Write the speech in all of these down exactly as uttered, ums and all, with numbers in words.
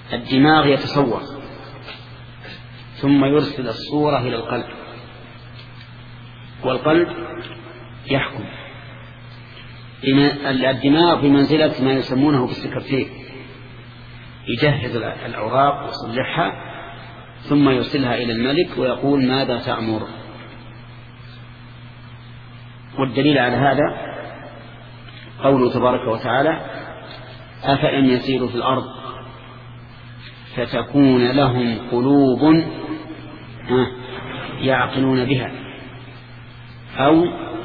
الدماغ يتصور ثم يرسل الصورة إلى القلب، والقلب يحكم. الدماغ بمنزلة ما يسمونه بالسكرتير، يجهز الأوراق ويصلحها ثم يرسلها إلى الملك ويقول ماذا تأمر. والدليل على هذا قوله تبارك وتعالى أفأن يسيروا في الأرض فتكون لهم قلوب يعقلون بها أو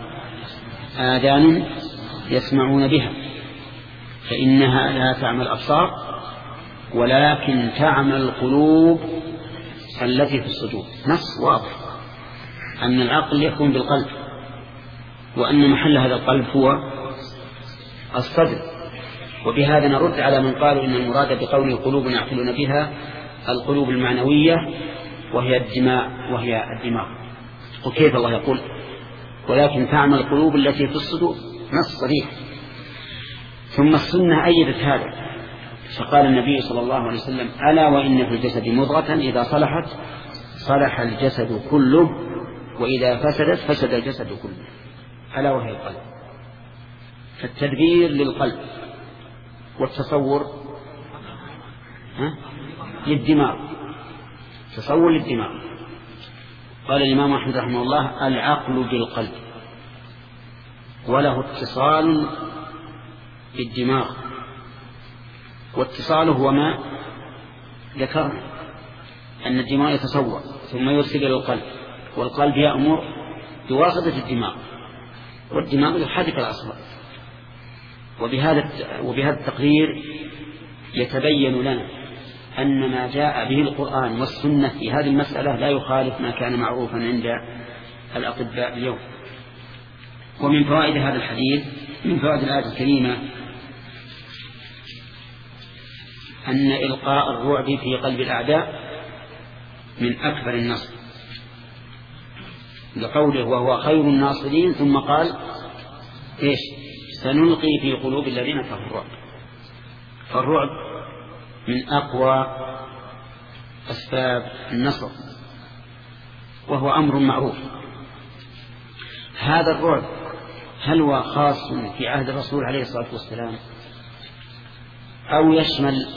آذان يسمعون بها فإنها لا تعمى الأبصار ولكن تعمى القلوب التي في الصدور. نص واضح أن العقل يكون بالقلب، وأن محل هذا القلب هو الصدر. وبهذا نرد على من قالوا إن المراد بقوله قلوب يعقلون بها القلوب المعنوية وهي الدماء وهي الدماغ. وكيف الله يقول ولكن تعمى القلوب التي في الصدور؟ نص صريح. ثم السنة أيدت هذا، فقال النبي صلى الله عليه وسلم ألا وإن في الجسد مضغة إذا صلحت صلح الجسد كله وإذا فسدت فسد الجسد كله، ألا وهي القلب. فالتدبير للقلب والتصور ها؟ للدماغ، تصور للدماغ. قال الإمام أحمد رحمه الله العقل بالقلب وله اتصال بالدماغ، واتصاله هو ما ذكرنا أن الدماغ يتصور ثم يرسل إلى القلب، والقلب يأمر بواسطة الدماغ، والدماغ يحرك الأصوات. وبهذا وبهذا التقرير يتبين لنا أن ما جاء به القرآن والسنة في هذه المسألة لا يخالف ما كان معروفا عند الأطباء اليوم. ومن فوائد هذا الحديث من فوائد الآية الكريمة أن إلقاء الرعب في قلب الأعداء من أكبر النصر، لقوله وهو خير الناصرين ثم قال إيش سنلقي في قلوب الذين كفروا الرعب. فالرعب من أقوى أسباب النصر وهو أمر معروف. هذا الرعب هل هو خاص في عهد الرسول عليه الصلاة والسلام أو يشمل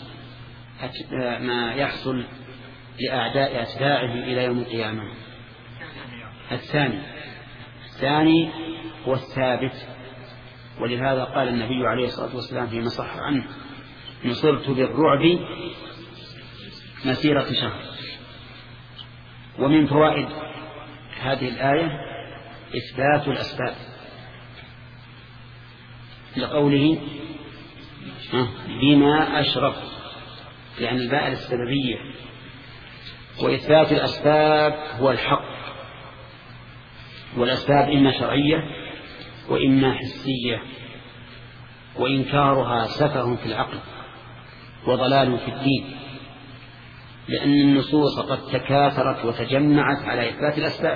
ما يحصل لأعداء أتباعه إلى يوم القيامة؟ الثاني الثاني هو الثابت. ولهذا قال النبي عليه الصلاة والسلام فيما صح عنه نصرت بالرعب مسيرة شهر. ومن فوائد هذه الآية إثبات الأسباب، لقوله بما أشرف، يعني الباء السببية. وإثبات الأسباب هو الحق، والأسباب إما شرعية وإما حسية، وإنكارها سفه في العقل وضلال في الدين، لأن النصوص قد تكاثرت وتجمعت على إثبات الأسباب.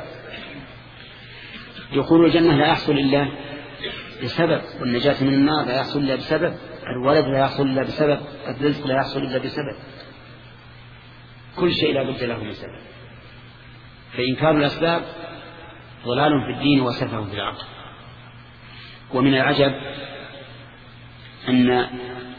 يقول الجنة لا يحصل إلا بسبب، والنجاة من النار لا يحصل إلا بسبب، الولد لا يحصل إلا بسبب، الرزق لا يحصل إلا بسبب، كل شيء لا بد له من سبب. فإنكار الأسباب ضلال في الدين وسفه في العقل. ومن العجب أن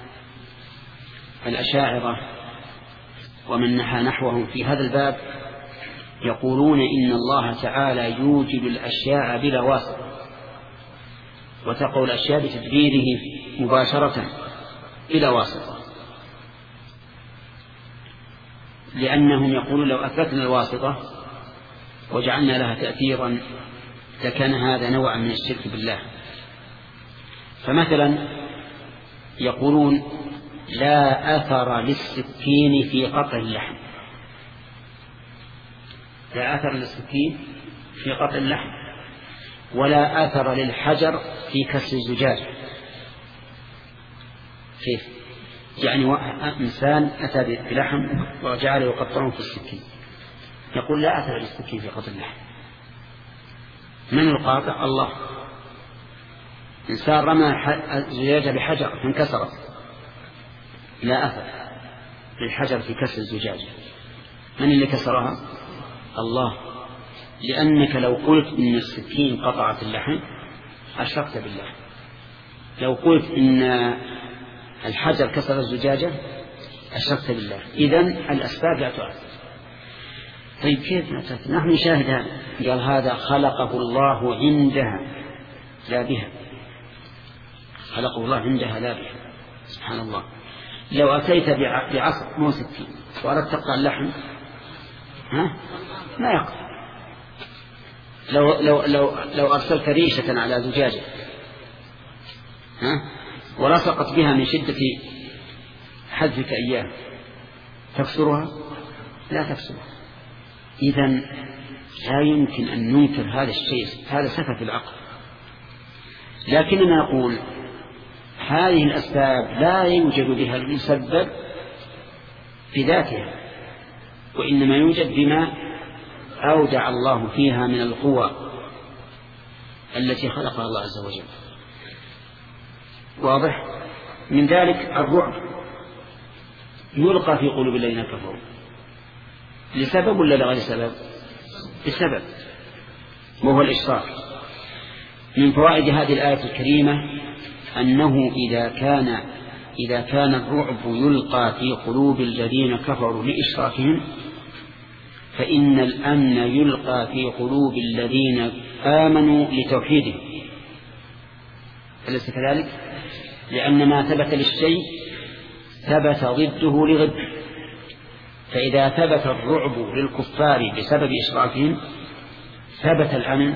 الأشاعرة ومن نحى نحوهم في هذا الباب يقولون إن الله تعالى يوجد الأشياء بلا واسطة، وتقع الأشياء بتدبيره مباشرة بلا واسطة، لأنهم يقولون لو أثبتنا الواسطة وجعلنا لها تأثيرا لكان هذا نوعا من الشرك بالله. فمثلا يقولون لا أثر للسكين في قطع اللحم، لا أثر للسكين في قطع اللحم، ولا أثر للحجر في كسر الزجاج. كيف؟ يعني إنسان أتى بلحم وجعل يقطعه في السكين، يقول لا أثر للسكين في قطع اللحم. من القاطع؟ الله. إنسان رمى زجاجة بحجر فانكسرت، لا أثر. للحجر في كسر الزجاجة؟ من اللي كسرها؟ الله. لأنك لو قلت إن السكين قطعت اللحم أشركت بالله، لو قلت إن الحجر كسر الزجاجة أشركت بالله. إذن الأسباب لا تؤثر. طيب كيف نتأثر؟ نحن نشاهد هذا، قال هذا خلقه الله عندها لا بها، خلقه الله عندها لا بها. سبحان الله. لو أتيت بعصر مو سكين وأردت تقطع اللحم ها ما يقطع. لو لو لو لو أرسلت ريشة على زجاجة ها ولصقت بها من شدة حذفك إياه تكسرها؟ لا تكسرها. إذن لا يمكن أن ننكر هذا الشيء، هذا سفه في العقل. لكننا نقول هذه الأسباب لا يوجد بها المسبب بذاتها، وإنما يوجد بما أودع الله فيها من القوى التي خلقها الله عز وجل. واضح؟ من ذلك الرعب يلقى في قلوب الذين كفروا لسبب ولا لغير سبب؟ بسبب، وهو الإشراك. من فوائد هذه الآية الكريمة أنه إذا كان إذا كان الرعب يلقى في قلوب الذين كفروا لإشراكهم، فإن الأمن يلقى في قلوب الذين آمنوا لتوحيدهم. أليس كذلك؟ لأن ما ثبت للشيء ثبت ضده لضده. فإذا ثبت الرعب للكفار بسبب إشراكهم ثبت الأمن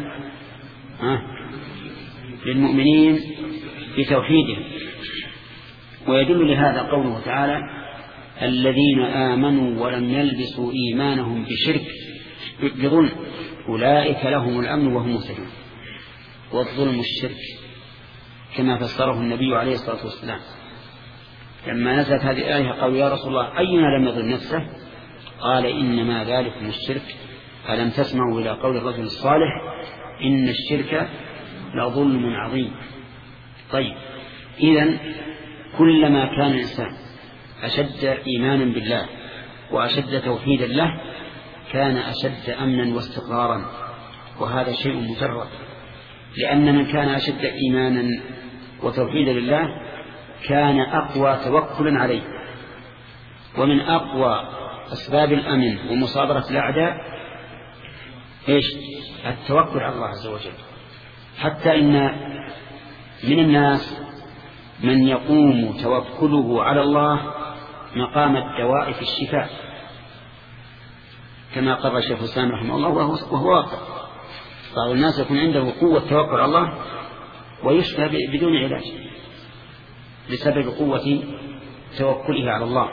للمؤمنين بتوحيدهم. ويدل لهذا قوله تعالى: الذين آمنوا ولم يلبسوا إيمانهم بشرك بظلم أولئك لهم الأمن وهم مهتدون. والظلم الشرك كما فسره النبي عليه الصلاة والسلام. لما نزلت هذه الآية قالوا: يا رسول الله أينا لم يظلم نفسه؟ قال: إنما ذلكم الشرك. ألم تسمعوا إلى قول الرجل الصالح: إن الشرك لظلم عظيم. طيب، إذن كلما كان الإنسان أشد إيمانا بالله وأشد توحيدا له كان أشد أمنا واستقرارا، وهذا شيء مجرد. لأن من كان أشد إيمانا وتوحيدا لله كان أقوى توكلا عليه. ومن أقوى أسباب الأمن ومصابرة الأعداء إيش؟ التوكل على الله عز وجل. حتى إن من الناس من يقوم توكله على الله مقام الدواء في الشفاء، كما قال الشيخ الإسلام رحمه الله، وهو واقع. بعض الناس يكون عنده قوة توكل على الله ويشفى بدون علاج بسبب قوة توكله على الله.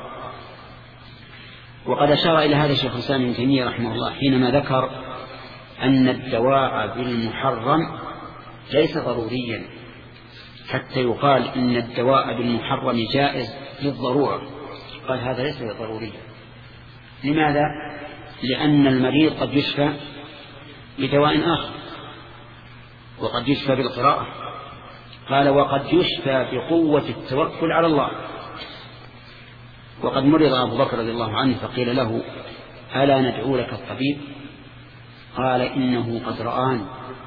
وقد أشار إلى هذا الشيخ الإسلام ابن تيمية رحمه الله حينما ذكر أن الدواء بالمحرم ليس ضروريا حتى يقال إن الدواء بالمحرم جائز للضرورة. قال هذا ليس ضروريا. لماذا؟ لأن المريض قد يشفى بدواء آخر، وقد يشفى بالقراءة. قال: وقد يشفى بقوة التوكل على الله. وقد مرض أبو بكر رضي الله عنه فقيل له: ألا ندعو لك الطبيب؟ قال: إنه قد رآني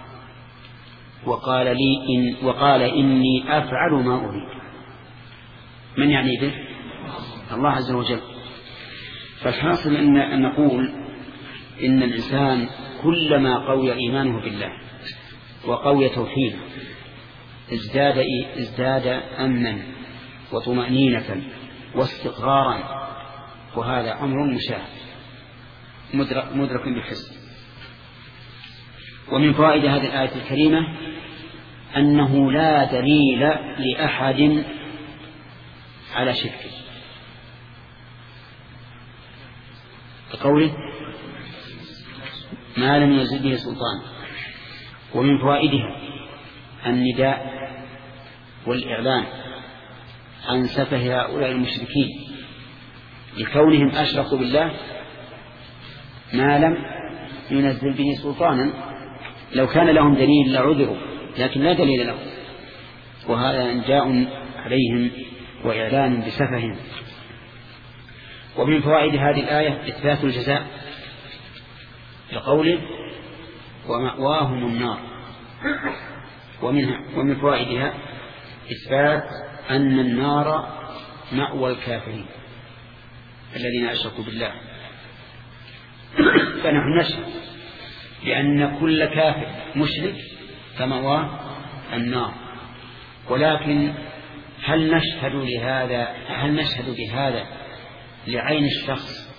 وقال لي إن وقال إني أفعل ما أريد. من يعني به؟ الله عز وجل. فالحاصل أن نقول إن الإنسان كلما قوي إيمانه بالله وقوي توحيده ازداد ازداد أمنا وطمأنينة واستقرارا، وهذا أمر مشاهد مدرك, مدرك بالحس. ومن فوائد هذه الآية الكريمة أنه لا دليل لأحد على شركه، كقوله: ما لم يزد به سلطان. ومن فوائدها النداء والإعلان عن سفه هؤلاء المشركين لكونهم أشركوا بالله ما لم ينزل به سلطانا. لو كان لهم دليل لعذروا، لكن لا دليل لهم، وهذا إنجاء عليهم وإعلان بسفههم. ومن فوائد هذه الآية إثبات الجزاء لقوله ومأواهم النار. ومنها ومن فوائدها إثبات أن النار مأوى الكافرين الذين أشركوا بالله. فنحن نشهد بأن كل كافر مشرك فمأواه النار، ولكن هل نشهد لهذا هل نشهد بهذا لعين الشخص؟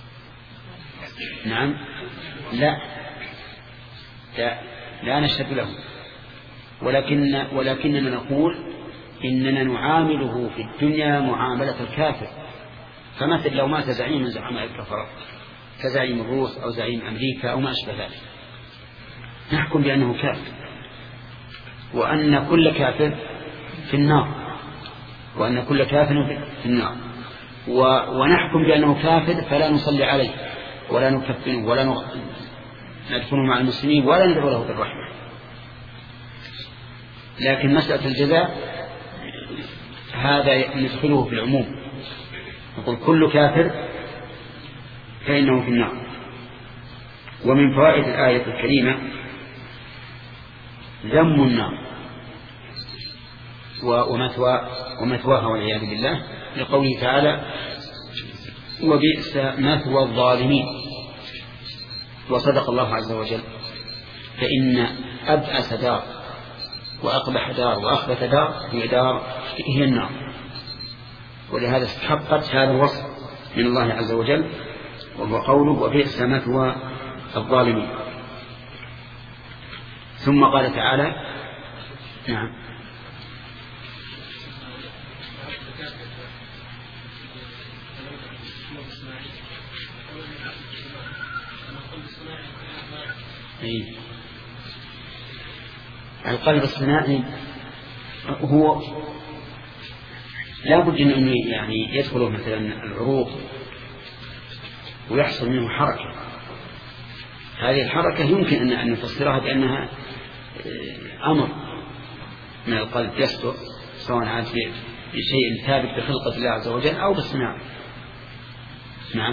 نعم، لا لا, لا نشهد له، ولكن ولكننا نقول إننا نعامله في الدنيا معاملة الكافر. فمثل لو مات زعيم من زعماء الكفرة كزعيم الروس أو زعيم أمريكا أو ما أشبه ذلك، نحكم بأنه كافر وأن كل كافر في النار وأن كل كافر في النار ونحكم بأنه كافر فلا نصلي عليه ولا نكفنه ولا ندفنه مع المسلمين ولا ندعو له بالرحمة. لكن مسألة الجزاء هذا ندخله في العموم، نقول كل كافر فإنه في النار. ومن فوائد الآية الكريمة ذم النار ومثوى ومثواها والعياذ بالله، لقوله تعالى وبئس مثوى الظالمين. وصدق الله عز وجل، فإن أبأس دار وأقبح دار وأخبث دار هي دار هي النار، ولهذا استحقت هذا الوصف من الله عز وجل، وهو قوله وبئس مثوى الظالمين. ثم قال تعالى نعم أيه. القلب الصناعي هو لا بد أن يعني يدخله مثلا العروق ويحصل منه حركة. هذه الحركة يمكن أن نفسرها بأنها أمر من القلب يصدر، سواء عاد بشيء ثابت بخلقة الله عز وجل أو بالصناعة. نعم.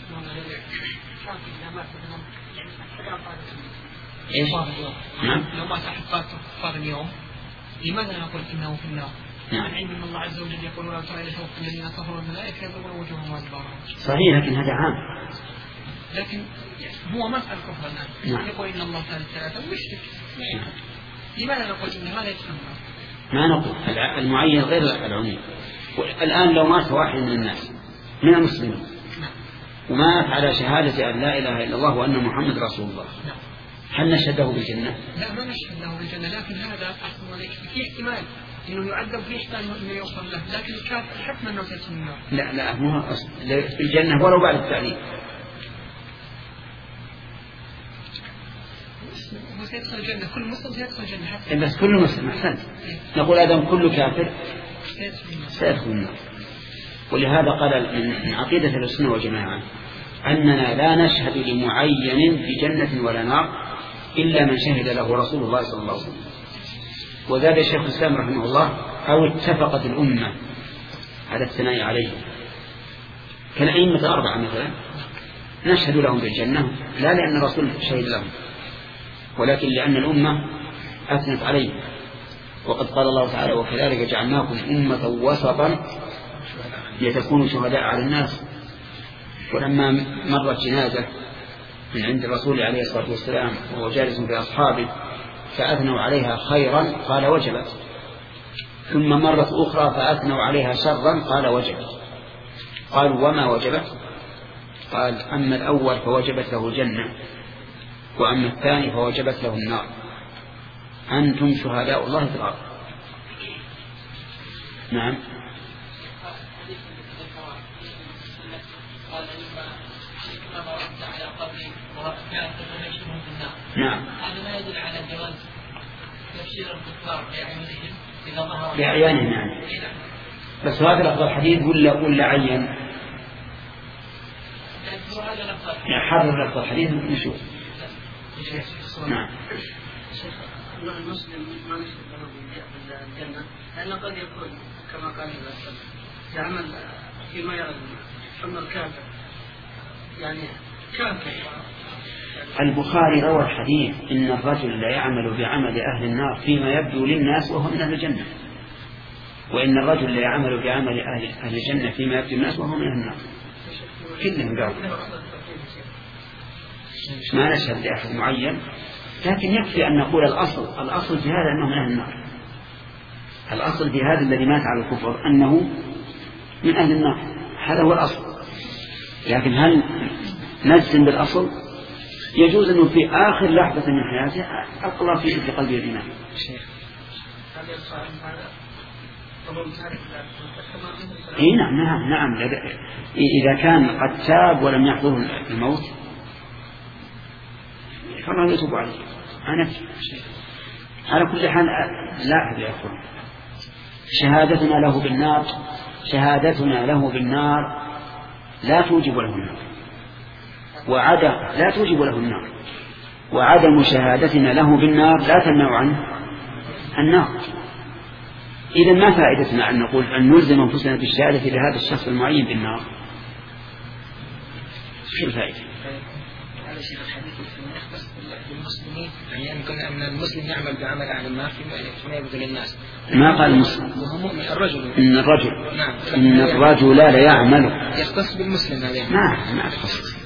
إيش؟ نعم. لو ما تحققت كفار اليوم لماذا نقول إنه في النار؟ نعم. عند من الله عز وجل يقول لا ترى لشوف الذين كفروا الملائكة يضربون وجوههم وأدبارهم. صحيح، لكن هذا عام. لكن هو مسألة كفر الآن. نعم. يقول إن الله ثالث ثلاثة ومشرك. نعم. لماذا نقول إن هذا يدخل النار؟ ما نقول المعين غير العموم. الآن لو مات واحد من الناس من المسلمين ومات على شهادة أن لا إله إلا الله وأن محمد رسول الله، نعم. هل نشهده بالجنة؟ لا، ما نشهد له بالجنة، لكن هذا أحسن عليك في احتمال إنه يعذب في احتمال إنه يوصل له، لكن الكافر حتما أنه سيدخل النار. لا لا، مو في الجنة ولو بعد التعليم. هو سيدخل الجنة، كل مسلم سيدخل الجنة حتى. بس كل مسلم أحسنت. نقول آدم كل كافر سيدخل النار. ولهذا قال من عقيدة السنة والجماعة أننا لا نشهد لمعين في جنة ولا نار إلا من شهد له رسول الله صلى الله عليه وسلم. وزاد الشيخ الإسلام رحمه الله أو اتفقت الأمة على الثناء عليه كالأئمة الأربعة مثلا نشهد لهم بالجنة، لا لأن الرسول شهد لهم ولكن لأن الأمة أثنت عليه. وقد قال الله تعالى وكذلك جعلناكم أمة وسطا لتكونوا شهداء على الناس. ولما مرت جنازة من عند الرسول عليه الصلاة والسلام وهو جالس في أصحابه فأثنوا عليها خيرا قال وجبت، ثم مرت أخرى فأثنوا عليها شرا قال وجبت. قالوا وما وجبت؟ قال أما الأول فوجبت له الجنة وأما الثاني فوجبت له النار. أنتم شهداء الله في الأرض. نعم. نعم. هذا ما يدل على جواز تبشير الكفار بأعيانهم إذا ظهر بأعيانهم يعني. بس هذا لفظ الحديث ولا ولا عين؟ يعني حرر لفظ الحديث نشوف. نعم. المسلم ما نشهد له بالجنة لأنه قد يكون كما قال الرسول يعمل فيما يرى أما الكافر يعني كافر. البخاري روى الحديث إن الرجل لا يعمل بعمل أهل النار فيما يبدو للناس وهو من أهل الجنة، وإن الرجل لا يعمل بعمل أهل, أهل الجنة فيما يبدو للناس وهو من أهل النار. كلهم قالوا ما نشهد لأحد معين، لكن يكفي أن نقول الأصل الأصل في هذا أنه من أهل النار. الأصل في هذا الذي مات على الكفر أنه من أهل النار، هذا هو الأصل. لكن هل نجزم بالأصل؟ يجوز أنه في آخر لحظة من حياته أقلى في في قلبه الإيمان. إيه نعم نعم نعم إذا كان قد تاب ولم يحضره الموت فما يتوب عليه. أنا على كل حال لا أحد يأخذ شهادتنا له بالنار، شهادتنا له بالنار لا توجب له النار، وعدم لا توجب له النار، وعدم شهادتنا له بالنار لا تمنع عنه النار. إذا ما فائدتنا أن نقول أن نلزم أنفسنا بالشهادة لهذا الشخص المعين بالنار؟ شو الفائدة؟ هذا شيء الحديث يختص بالمسلمين، يعني يمكن أن المسلم يعمل بعمل أهل النار فيما يبذل الناس. ما قال المسلم، وهو مؤمن الرجل. إن الرجل نعم. إن الرجل لا يعمل، يختص بالمسلم هذا يعني. ما ما يختص.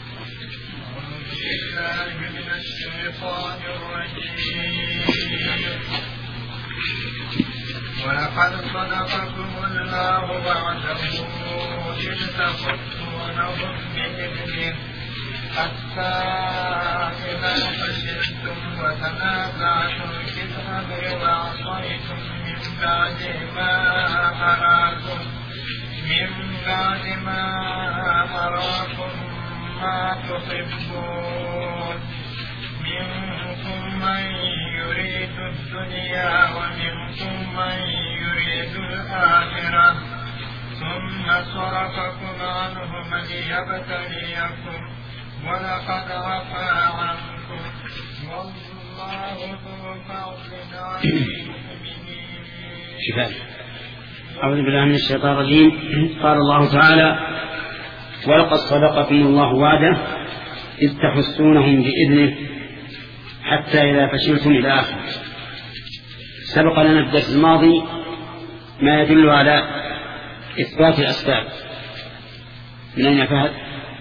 ولقد صدقكم الله وعده إذ تحسونهم بإذنه حتى إذا فشلتم وتنازعتم في الأمر وعصيتم من بعد ما أراكم من بعد ما أراكم ما تحبون منكم من يريد الدنيا ومنكم من يريد الآخرة ثم صرفكم عنهم ليبتليكم ولقد عفا عنكم والله ذو فضل على المؤمنين. شفاء. أعوذ بالله من الشيطان الرجيم. قال الله تعالى: ولقد صدقكم الله وعده إذ تحسونهم بإذنه حتى إذا فشلتم إلى آخره. سبق لنا الدرس الماضي ما يدل على إثبات الأسباب. من أين فهد؟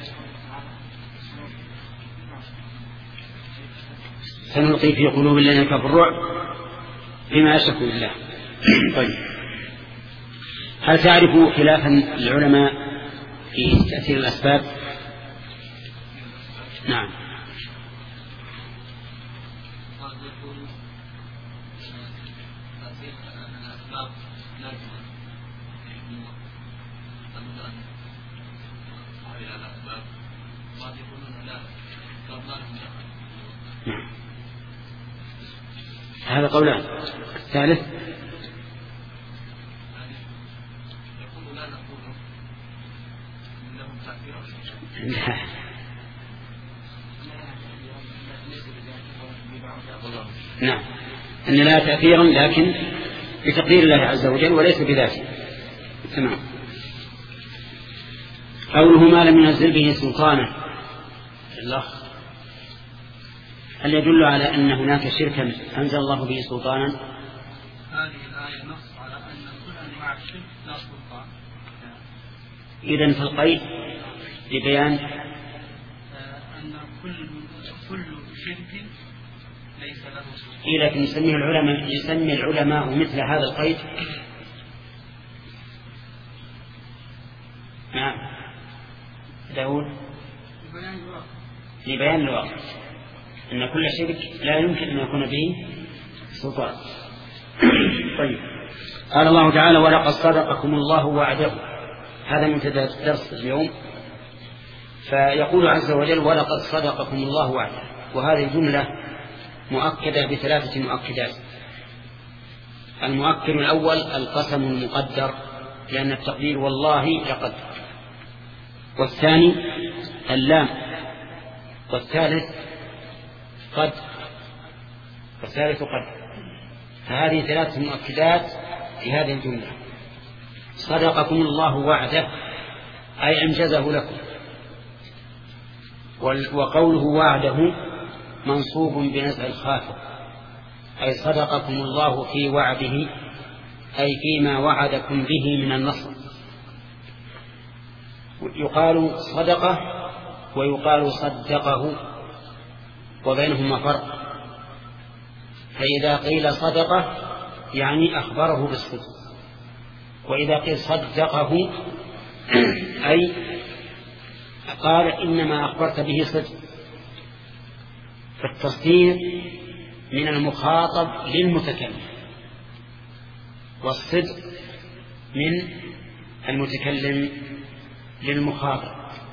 سنلقي في قلوب الذين كفروا الرعب بما أشركوا بالله. طيب، هل تعرفوا خلافا العلماء في تأثير الأسباب؟ نعم. هذا قولان. الثالث لا. نعم، أن لا تأثيرا لكن بتقدير الله عز وجل وليس بذاته. تمام. قوله ما لم ينزل به سلطانا، الأخ هل يدل على أن هناك شركا أنزل الله به سلطانا؟ هذه الآية نص على أن كل أنواع الشرك لا سلطان. إذن فالقيد لبيان أن كل كل شرك ليس له سلطان. إيه، لكن يسميه العلماء يسمي العلماء مثل هذا القيد. نعم داود. لبيان الواقع أن كل شرك لا يمكن أن يكون به سلطان. طيب، قال الله تعالى: ولقد صدقكم الله وعده. هذا منتدى درس اليوم. فيقول عز وجل: ولقد صدقكم الله وعده، وهذه الجملة مؤكدة بثلاثة مؤكدات. المؤكد الأول القسم المقدر، لأن التقدير والله لقد. والثاني اللام. والثالث قد. والثالث قد. فهذه ثلاث مؤكدات في هذه الجملة. صدقكم الله وعده أي أنجزه لكم. وقوله وعده منصوب بنزع الخافض، أي صدقكم الله في وعده، أي فيما وعدكم به من النصر. يقال صدقه ويقال صدقه، وبينهما فرق. فإذا قيل صدقه يعني أخبره بالصدق، وإذا قيل صدقه أي قال إنما أخبرت به صدق. فالتصديق من المخاطب للمتكلم، والصدق من المتكلم للمخاطب،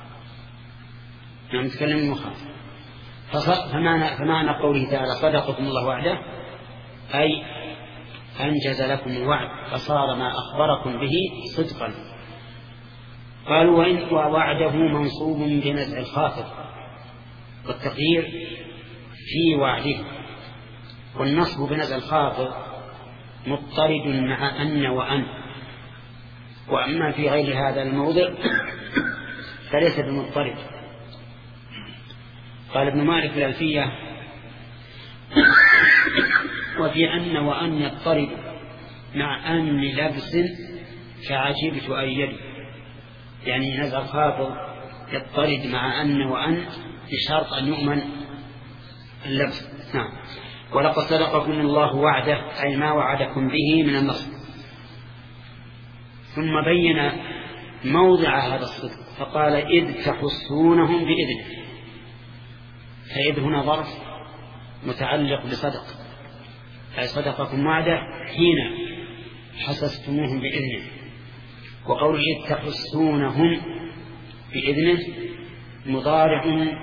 من المتكلم للمخاطب. فمعنى, فمعنى قوله تعالى صدقكم الله وعده أي أنجز لكم الوعد، فصار ما أخبركم به صدقا. قالوا وإن ووعده منصوب بنزع الخافض، والتقدير في وعده، والنصب بنزع الخافض مضطرد مع أن وأن. وأما في غير هذا الموضع فليس بمضطرد. قال ابن مالك في الألفية وفي أن وأن يضطرد مع أن لبس كعجبت أيد، يعني نزع الخافض يضطرد مع أن وأن بشرط أن يؤمن اللبس. نعم. ولقد صدقكم الله وعده أي ما وعدكم به من النصر. ثم بين موضع هذا الصدق فقال إذ تحسونهم بإذنه، فإذ هنا ظرف متعلق بصدق، أي صدقكم وعده حين حسستموهم بإذنه. وقول إذ تحسونهم بإذنه مضارع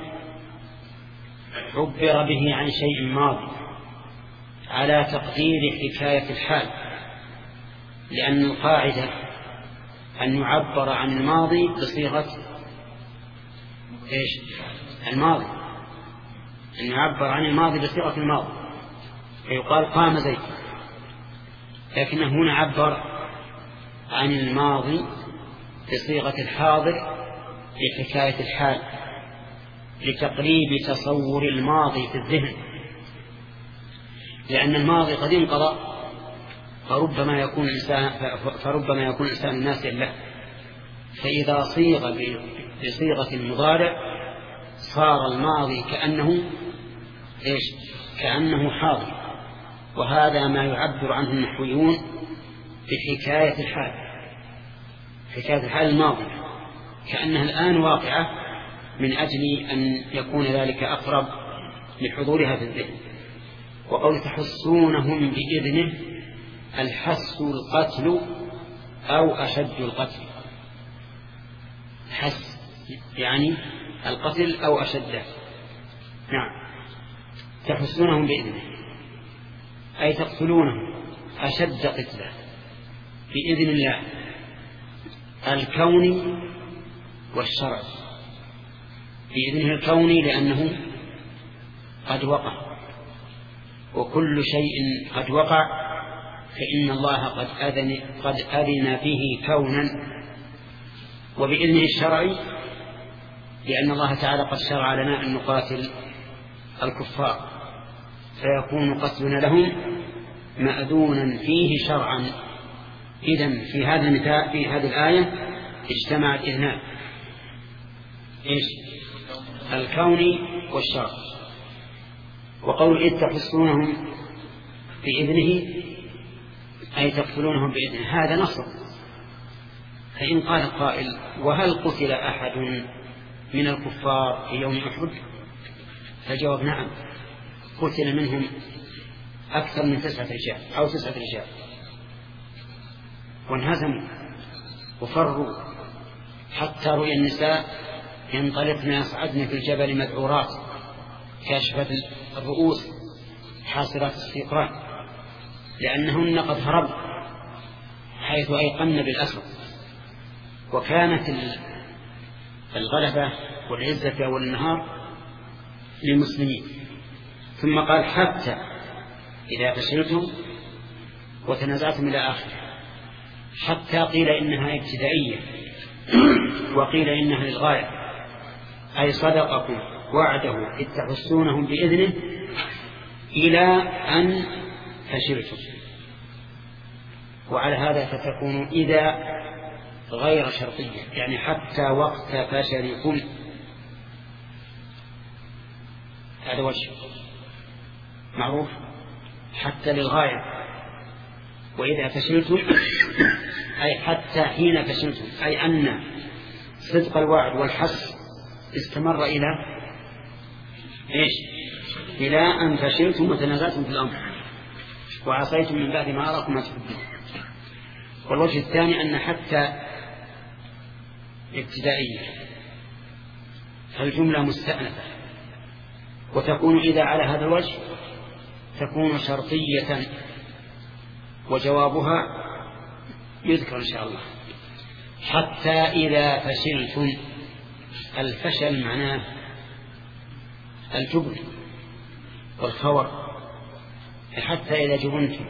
عبر به عن شيء ماضي على تقدير حكاية الحال، لأن القاعدة أن يعبر عن الماضي بصيغة إيش؟ الماضي، أن يعبر عن الماضي بصيغة الماضي، فيقال قام زيد، لكنه هنا عبر عن الماضي بصيغة الحاضر لحكاية الحال، لتقريب تصور الماضي في الذهن، لأن الماضي قد انقضى، فربما يكون الإنسان فربما يكون الإنسان ناسيا له، فإذا صيغ بصيغة المضارع صار الماضي كأنه إيش؟ كأنه حاضر. وهذا ما يعبر عنه النحويون بحكاية الحال، حكاية الحال الماضي كأنها الآن واقعة، من أجل أن يكون ذلك أقرب لحضورها في الذهن. وقول تحسونهم بإذنه، الحس القتل أو أشد القتل، حس يعني القتل أو أشده. نعم. تحسونهم بإذنه أي تقتلونهم أشد قتله بإذن الله الكوني والشرعي. بإذنه الكوني لأنه قد وقع، وكل شيء قد وقع فإن الله قد أذن, قد أذن فيه كونا. وبإذنه الشرعي لأن الله تعالى قد شرع لنا أن نقاتل الكفار، فيكون قتلنا لهم مأذونا فيه شرعا. إذن في هذا المثال في هذه الآية اجتمع الإذنان، إيش؟ الكوني والشرعي. وقول إذ تحسونهم بإذنه أي تقتلونهم بإذنه، هذا نصر. فإن قال قائل وهل قتل أحد من الكفار في يوم أحد؟ فجواب نعم، قتل منهم أكثر من تسعة رجال أو تسعة رجال، وانهزموا وفروا حتى رؤي النساء ينطلقن يصعدن في الجبل مذعورات كاشفة الرؤوس حاصرات السيقان، لأنهن قد هربوا حيث أيقن بالأسر. وكانت الغلبة والعزة والنهار للمسلمين. ثم قال حتى إذا فشلتم وتنازعتم إلى آخر، حتى قيل إنها ابتدائية وقيل إنها للغاية، أي صدقكم وعده إذ تحسونهم بإذنه إلى أن فشلتم. وعلى هذا فتكون إذا غير شرطية، يعني حتى وقت فشلكم، هذا وجه معروف، حتى للغاية. وإذا فشلتم أي حتى حين فشلتم، أي أن صدق الوعد والحث استمر إلى إيش؟ إلى أن فشلتم وتنازعتم في الأمر وعصيتم من بعد ما أراكم ما تحبون. والوجه الثاني أن حتى ابتدائية، فالجملة مستأنفة، وتكون إذا على هذا الوجه تكون شرطية، وجوابها يذكر إن شاء الله. حتى إذا فشلتم، الفشل معناه الجبن والخور، حتى إذا جبنتم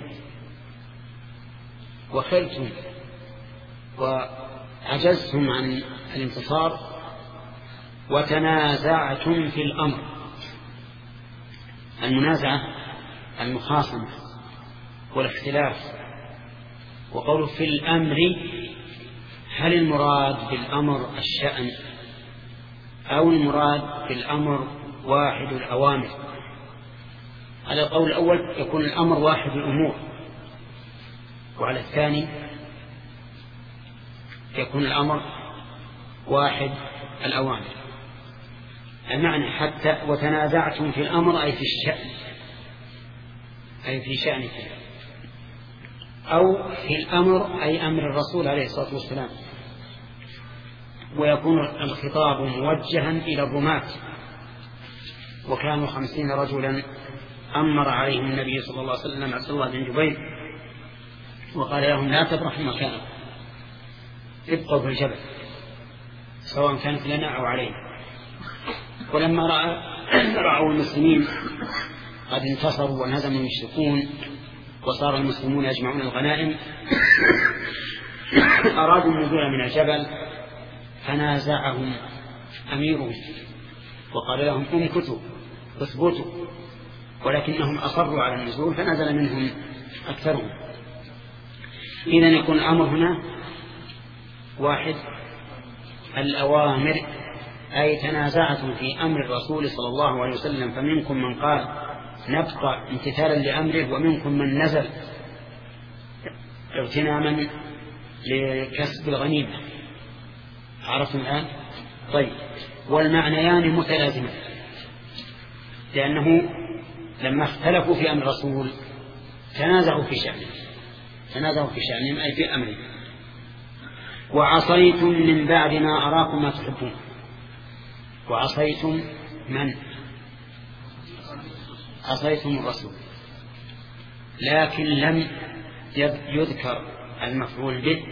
وخلتم وعجزتم عن الانتصار وتنازعتم في الأمر. المنازعة المخاصمة والاختلاف. وقول في الأمر، هل المراد بالأمر الشأن أو المراد بالأمر واحد الأوامر؟ على القول الأول يكون الأمر واحد الأمور، وعلى الثاني يكون الأمر واحد الأوامر. المعنى حتى وتنازعتم في الأمر أي في الشأن، أي في شأنكم، أو في الأمر أي أمر الرسول عليه الصلاة والسلام. ويكون الخطاب موجها إلى الرماة، وكانوا خمسين رجلا أمر عليهم النبي صلى الله عليه وسلم عبد الله بن جبير وقال لهم لا تبرحوا مكانكم، ابقوا في الجبل سواء كانت لنا أو علينا. ولما رأى رأوا المسلمين قد انتصروا وانهزموا المشركون وصار المسلمون يجمعون الغنائم، أرادوا النزول من الجبل، فنازعهم أميرهم وقال لهم امكثوا اثبتوا، ولكنهم أصروا على النزول فنزل منهم أكثرهم. إذن يكون الأمر هنا واحد الأوامر، أي تنازعتم في أمر الرسول صلى الله عليه وسلم، فمنكم من قال نبقى امتثالا لأمره، ومنكم من نزل اغتناما لكسب الغنيمة. عرفتم الآن؟ طيب، والمعنيان متلازمان، لأنه لما اختلفوا في أمر الرسول تنازعوا في شأنه، تنازعوا في شأنهم أي في أمره. وعصيتم من بعد ما أراكم ما تحبون. وعصيتم من؟ عصيتم الرسول، لكن لم يذكر المفعول به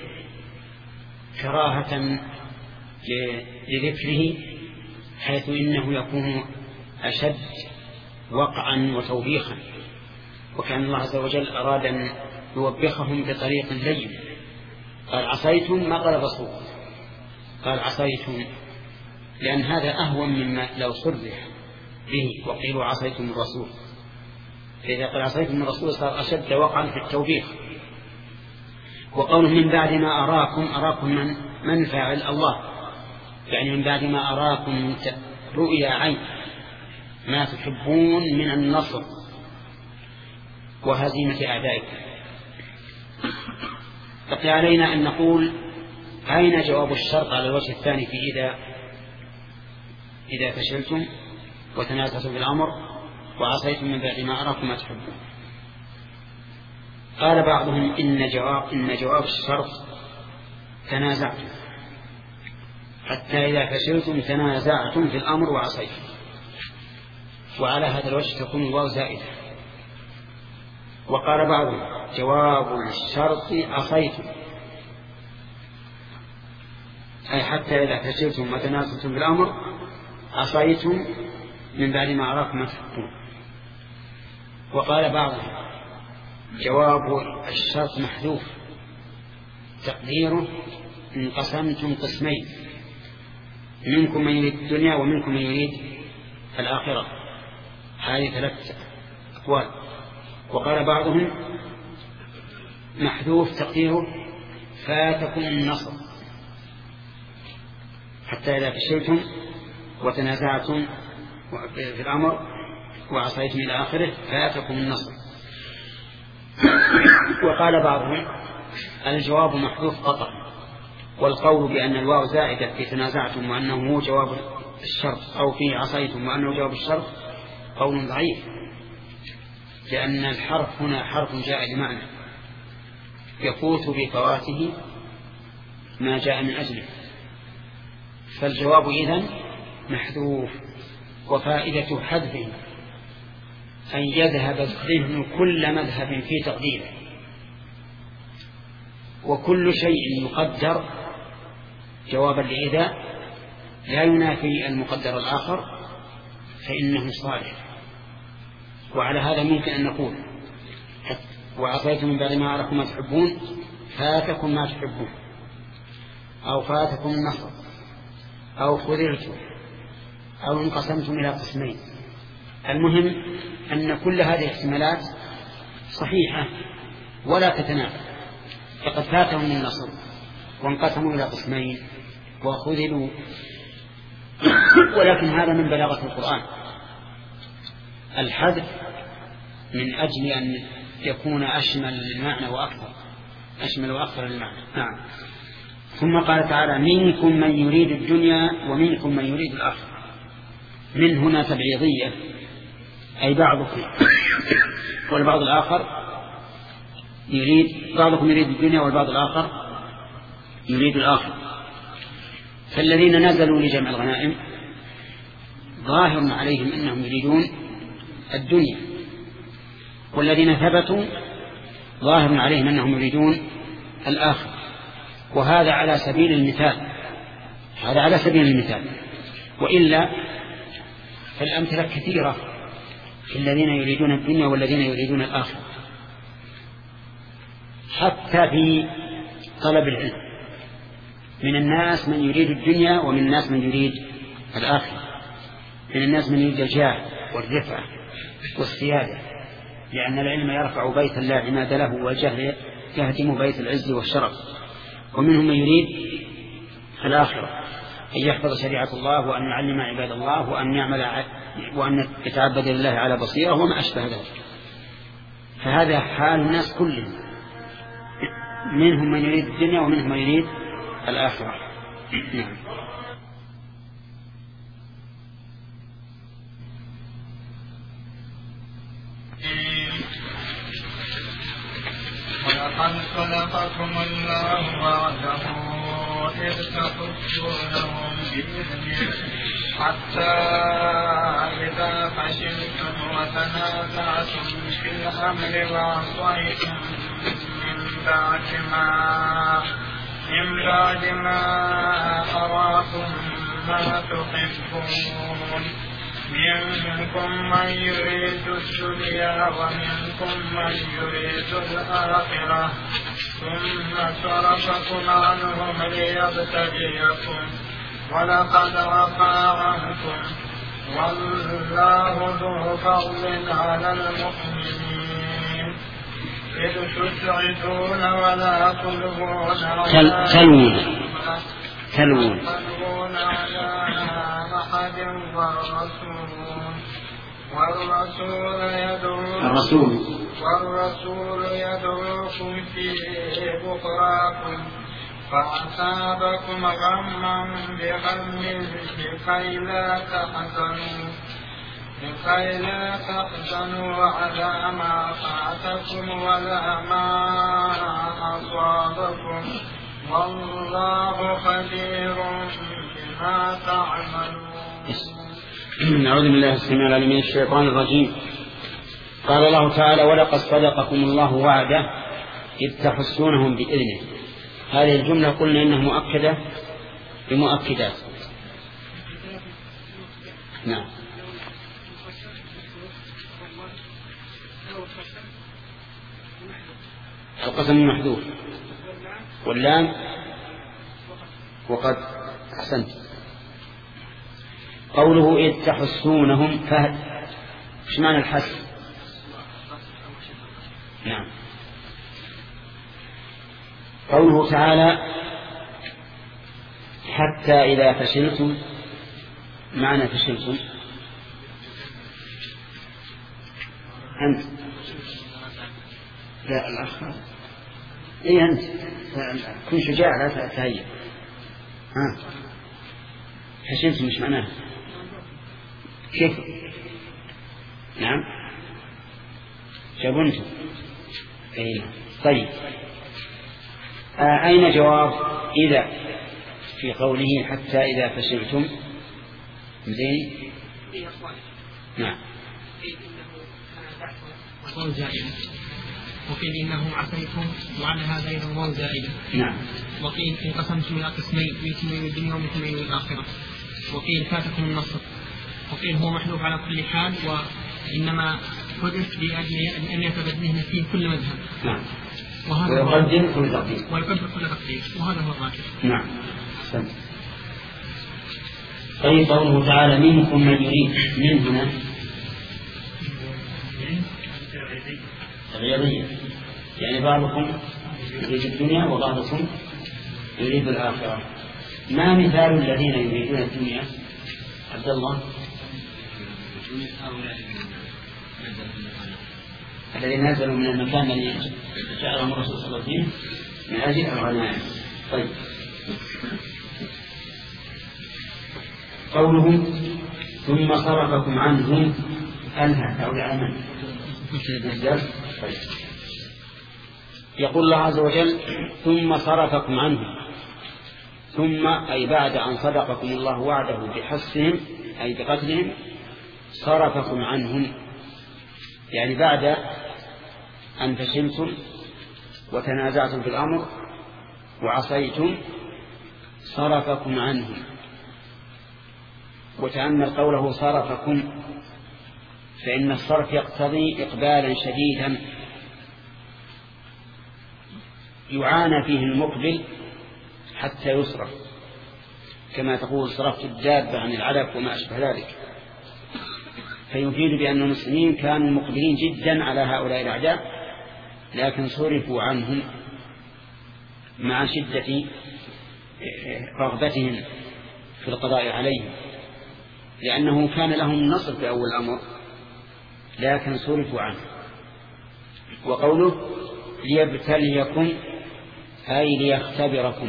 كراهة لذكره، حيث إنه يكون أشد وقعا وتوبيخا، وكان الله عز وجل أراد أن يوبخهم بطريق لين. قال عصيتم ما قال الرسول، قال عصيتم، لأن هذا أهون مما لو صرح به وقيلوا عصيتم الرسول. فإذا قال عصيتم الرسول صار أشد وقعا في التوبيخ. وقوله من بعد ما أراكم، أراكم من, من فاعل الله، يعني من بعد ما أراكم رؤيا عين ما تحبون من النصر وهزيمة أعدائكم. بقي علينا أن نقول أين جواب الشرط على الوجه الثاني في إذا إذا فشلتم وتنازعتم بالأمر وعصيتم من بعد ما أراكم ما تحبون. قال بعضهم إن جواب, إن جواب الشرط تنازعتم، حتى إذا فشلتم تنازعتم في الأمر وعصيتم، وعلى هذا الوجه تكون الواو زائدة. وقال بعضهم جواب الشرط عصيتم، أي حتى إذا فشلتم وتنازعتم بالأمر عصيتم من بعد ما أراكم ما تحبون. وقال بعضهم جواب الشرط محذوف، تقديره انقسمتم قسمين، منكم من يريد الدنيا ومنكم من يريد الآخرة. هذه ثلاث أقوال. وقال بعضهم محذوف تقديره فاتكم النصر، حتى إذا فشلتم وتنازعتم في الأمر وعصيتم إلى آخره فاتكم النصر. وقال بعضهم الجواب محذوف قطعا، والقول بأن الواو زائدة في تنازعتم وأنه هو جواب الشرط أو في عصيتم وأنه جواب الشرط قول ضعيف، لأن الحرف هنا حرف جاء لمعنى يفوت بفواته ما جاء من أجله، فالجواب إذن محذوف. وفائدة حذفه أن يذهب الذهن كل مذهب في تقديره، وكل شيء يقدر جوابا لإذا لا ينافي المقدر الآخر فإنه صالح. وعلى هذا ممكن أن نقول وعصيتم من بعد ما عرفوا ما تحبون فاتكم ما تحبون، أو فاتكم النصر، أو خذلتم، أو انقسمتم إلى قسمين. المهم أن كل هذه الاحتمالات صحيحة ولا تتنافى، فقد فاتهم النصر وانقسموا إلى قسمين وخذلوا، ولكن هذا من بلاغة القرآن الحذف من أجل أن يكون أشمل للمعنى وأكثر أشمل وأكثر للمعنى. نعم. ثم قال تعالى منكم من يريد الدنيا ومنكم من يريد الآخرة. من هنا تبعيضية، أي بعضكم والبعض الآخر يريد، بعضكم يريد الدنيا والبعض الآخر يريد الآخرة. فالذين نزلوا لجمع الغنائم ظاهر عليهم أنهم يريدون الدنيا، والذين ثبتوا ظاهر عليهم أنهم يريدون الآخرة. وهذا على سبيل المثال، هذا على سبيل المثال، وإلا فالأمثلة كثيرة في الذين يريدون الدنيا والذين يريدون الآخرة. حتى في طلب العلم من الناس من يريد الدنيا ومن الناس من يريد الآخرة. من الناس من يريد الجاه والرفعة والسيادة، لأن العلم يرفع بيتا لا عماد له، والجهل يهدم بيت العز والشرف. ومنهم من يريد الآخرة، أن يحفظ شريعة الله وأن يعلم عباد الله وأن يعمل وأن يتعبد لله على بصيرة وما أشبه ذلك. فهذا حال الناس كلهم، منهم من يريد الدنيا ومنهم من يريد الآخرة. نعم. ولقد خلقكم الله وعده إذ تحسونهم بإذنه حتى إذا فشلتم وتنازعتم في الأمر وعصيتم من بعد ما من بعد ما أراكم ما تحبون منكم من يريد الدنيا ومنكم من يريد الآخرة ثم صرفكم عنهم ليبتليكم ولقد عفا عنكم والله ذو فضل على المؤمنين إذ تسعدون ولا تلوون تلوون على أحد والرسول والرسول يدعوكم الرسول والرسول يدعوكم في أخراكم فأصابكم غما بغم لكي لا تحزنوا لكي لا تحزنوا على ما فاتكم ولا ما أصابكم والله خبير بما تعملون. نعوذ بالله السميع العليم من الشيطان الرجيم. قال الله تعالى ولقد صدقكم الله وعده إذ تحسونهم بإذنه. هذه الجملة قلنا إنها مؤكدة بمؤكدات. نعم. القسم محذوف واللام وقد أحسنت قوله إذ تحسونهم فهد، ايش معنى الحس؟ نعم. قوله تعالى حتى إذا فشلتم، معنى فشلتم أنت لا الأخ إيه أنت كن شجاع لا تتهيأ. ها فشلتم مش معناه كيف؟ نعم جبنتم. أيه. طيب آه أين جواب إذا في قوله حتى إذا فشلتم؟ زين. نعم. واو زائدة، وقيل إنه عصيتم وعلى هذا أيضا واو زائدة. نعم. وقيل انقسمتم إلى قسمين، يتم الدنيا ويتم الآخرة. وقيل فاتكم النصر. وقيل هو محذوف على كل حال، وإنما حدث لأجل أن يتبدله فيه كل مذهب. نعم. وهذا ويقدم كل تقدير. ويقدم كل تقدير، وهذا هو الراجح. نعم. سم. طيب قوله تعالى منكم من يريد، من هنا تغييرية، يعني بعضكم يريد الدنيا وبعضكم يريد الآخرة. ما مثال الذين يريدون الدنيا؟ عبد الله. الذين نزلوا من المكان الذي جعلهم الرسول صلى الله عليه وسلم من أجل الغنائم. طيب قولهم ثم صرفكم عنهم أنهى تعود على من؟ طيب. يقول الله عز وجل ثم صرفكم عنهم، ثم أي بعد أن صدقكم الله وعده بحسهم أي بقتلهم صرفكم عنهم، يعني بعد أن فشلتم وتنازعتم في الأمر وعصيتم صرفكم عنهم. وتأمل قوله صرفكم، فإن الصرف يقتضي إقبالا شديدا يعانى فيه المقبل حتى يصرف، كما تقول صرفت الدابة عن العلف وما أشبه ذلك. فيفيد بأن المسلمين كانوا مقبلين جدا على هؤلاء الأعداء، لكن صرفوا عنهم مع شدة رغبتهم في القضاء عليهم، لأنه كان لهم النصر في أول الأمر لكن صرفوا عنه. وقوله ليبتليكم أي ليختبركم،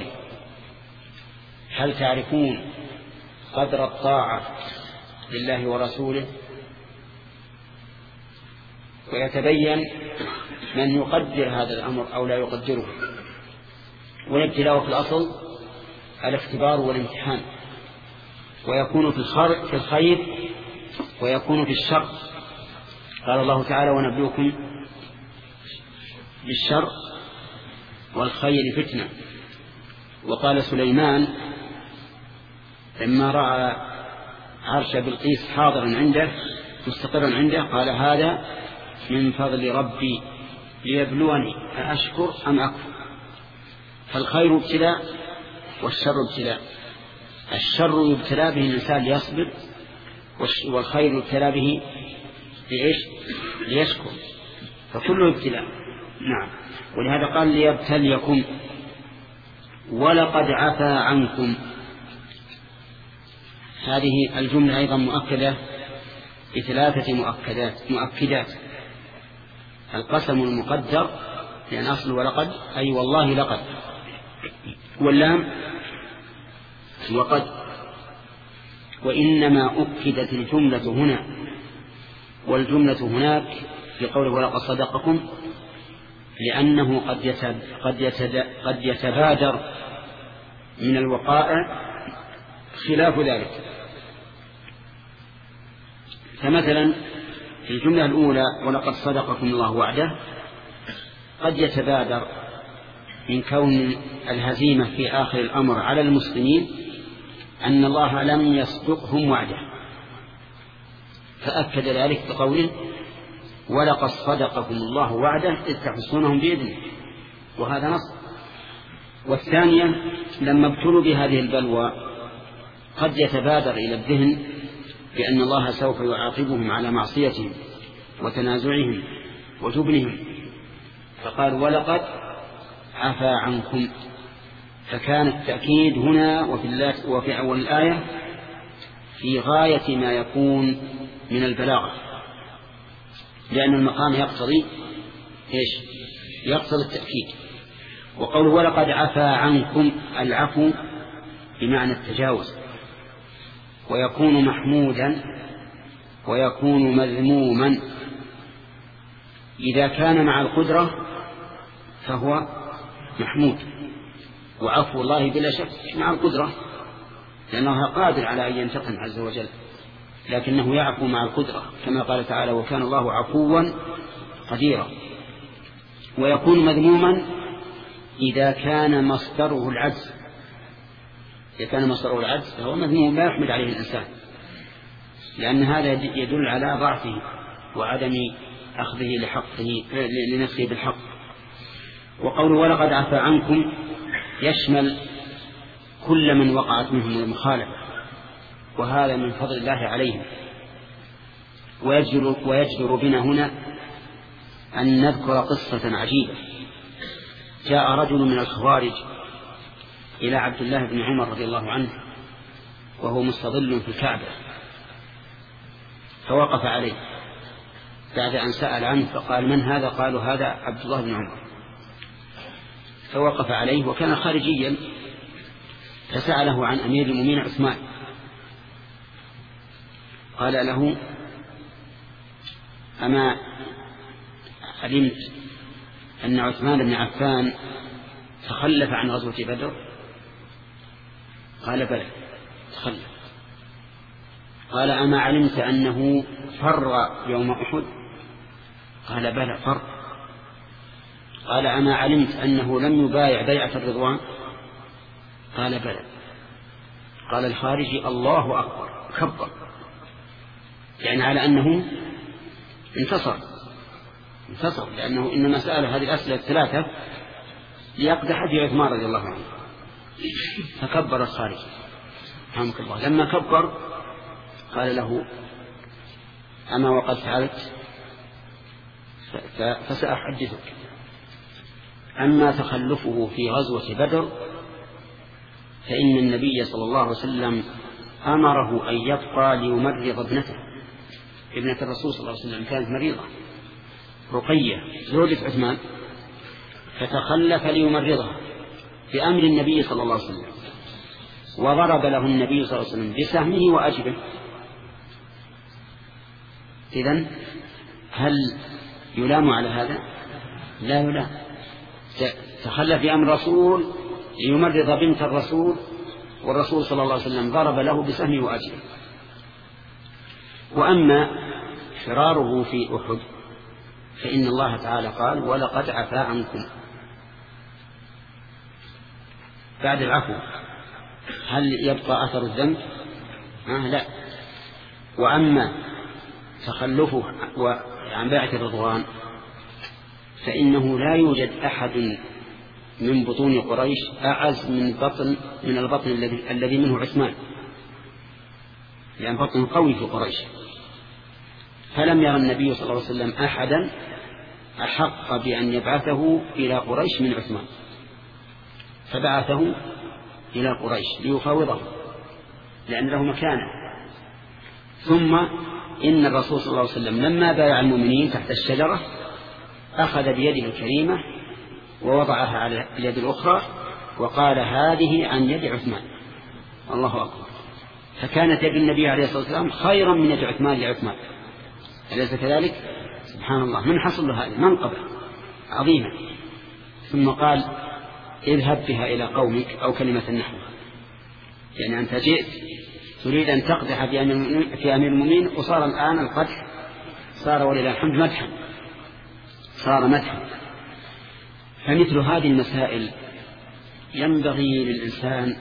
هل تعرفون قدر الطاعة لله ورسوله؟ ويتبين من يقدر هذا الأمر أو لا يقدره. والابتلاء في الأصل الاختبار والامتحان، ويكون في الخير في الخير ويكون في الشر. قال الله تعالى ونبلوكم بالشر والخير فتنة. وقال سليمان لما رأى عرش بلقيس حاضرا عنده مستقرا عنده قال هذا من فضل ربي ليبلوني أأشكر أم أكفر. فالخير ابتلاء والشر ابتلاء. الشر يبتلى به الإنسان ليصبر، والخير يبتلى به لإيش؟ ليشكر. فكله ابتلاء. نعم. ولهذا قال ليبتليكم ولقد عفا عنكم. هذه الجملة أيضا مؤكدة بثلاثة مؤكدات مؤكدات. القسم المقدر لأن أصل ولقد أي والله لقد، واللام وقد. وإنما أكدت الجملة هنا والجملة هناك في قوله ولقد صدقكم لأنه قد قد قد يتبادر من الوقائع خلاف ذلك. فمثلا في الجملة الأولى ولقد صدقكم الله وعده قد يتبادر من كون الهزيمة في آخر الأمر على المسلمين أن الله لم يصدقهم وعده، فأكد ذلك بقوله ولقد صدقكم الله وعده إذ تحسونهم بإذنه، وهذا نص. والثانية لما ابتلوا بهذه البلوى قد يتبادر إلى الذهن بأن الله سوف يعاقبهم على معصيتهم وتنازعهم وجبنهم، فقال ولقد عفا عنكم. فكان التأكيد هنا وفي أول الآية في غاية ما يكون من البلاغة، لأن المقام يقتضي إيش؟ يقتضي التأكيد. وقوله ولقد عفا عنكم، العفو بمعنى التجاوز، ويكون محمودا ويكون مذموما. إذا كان مع القدرة فهو محمود، وعفو الله بلا شك مع القدرة لأنه قادر على أن ينتقم عز وجل، لكنه يعفو مع القدرة كما قال تعالى وكان الله عفوا قديرا. ويكون مذموما إذا كان مصدره العجز، إذا كان مصدره العجز فهو مذموم لا يحمد عليه الإنسان، لأن هذا يدل على ضعفه وعدم أخذه لحقه لنفسه بالحق. وقوله ولقد عفا عنكم يشمل كل من وقعت منهم المخالفة، وهذا من فضل الله عليهم. ويجدر, ويجدر بنا هنا أن نذكر قصة عجيبة. جاء رجل من الخوارج إلى عبد الله بن عمر رضي الله عنه وهو مستظل في الكعبة، فوقف عليه بعد أن سأل عنه فقال من هذا؟ قالوا هذا عبد الله بن عمر. فوقف عليه وكان خارجيا، فسأله عن أمير المؤمنين عثمان، قال له أما علمت أن عثمان بن عفان تخلف عن غزوة بدر؟ قال بلى تخلف. قال أما علمت أنه فر يوم أحد؟ قال بلى فر. قال أما علمت أنه لم يبايع بيعة الرضوان؟ قال بلى. قال الخارجي الله أكبر، كبر، يعني على أنه انتصر انتصر لأنه إنما سأل هذه الأسئلة الثلاثة ليقدح في عثمان رضي الله عنه. فكبر الخارجي رحمك الله. لما كبر قال له أما وقد فعلت فسأحدثك. أما تخلفه في غزوة بدر فإن النبي صلى الله عليه وسلم أمره أن يبقى ليمرض ابنته. ابنة الرسول صلى الله عليه وسلم كانت مريضة، رقية زوجة عثمان، فتخلف ليمرضها بأمر النبي صلى الله عليه وسلم، وضرب له النبي صلى الله عليه وسلم بسهمه وأجبه. إذن هل يلام على هذا؟ لا يلام. تخلف بأمر الرسول ليمرض بنت الرسول، والرسول صلى الله عليه وسلم ضرب له بسهمه وأجبه. وأما فراره في أحد فإن الله تعالى قال ولقد عفا عنكم. بعد العفو هل يبقى أثر الذنب؟ آه لا. وأما تخلفه عن بيعة الرضوان فإنه لا يوجد أحد من بطون قريش أعز من بطن من البطن الذي الذي منه عثمان، لأن بطن قوي في قريش. فلم يرى النبي صلى الله عليه وسلم أحدا أحق بأن يبعثه إلى قريش من عثمان، فبعثه إلى قريش ليفاوضه لأن له مكانه. ثم إن الرسول صلى الله عليه وسلم لما بايع المؤمنين تحت الشجرة أخذ بيده الكريمة ووضعها على اليد الأخرى وقال هذه عن يد عثمان. الله أكبر. فكانت يد النبي عليه الصلاة والسلام خيرا من يد عثمان لعثمان، أليس كذلك؟ سبحان الله، من حصل له هذه منقبة عظيمة. ثم قال اذهب بها إلى قومك أو كلمة النحو، يعني أنت جئت تريد أن تقدح في أمير المؤمنين وصار الآن القدح صار ولله الحمد مدحا، صار مدحا. فمثل هذه المسائل ينبغي للإنسان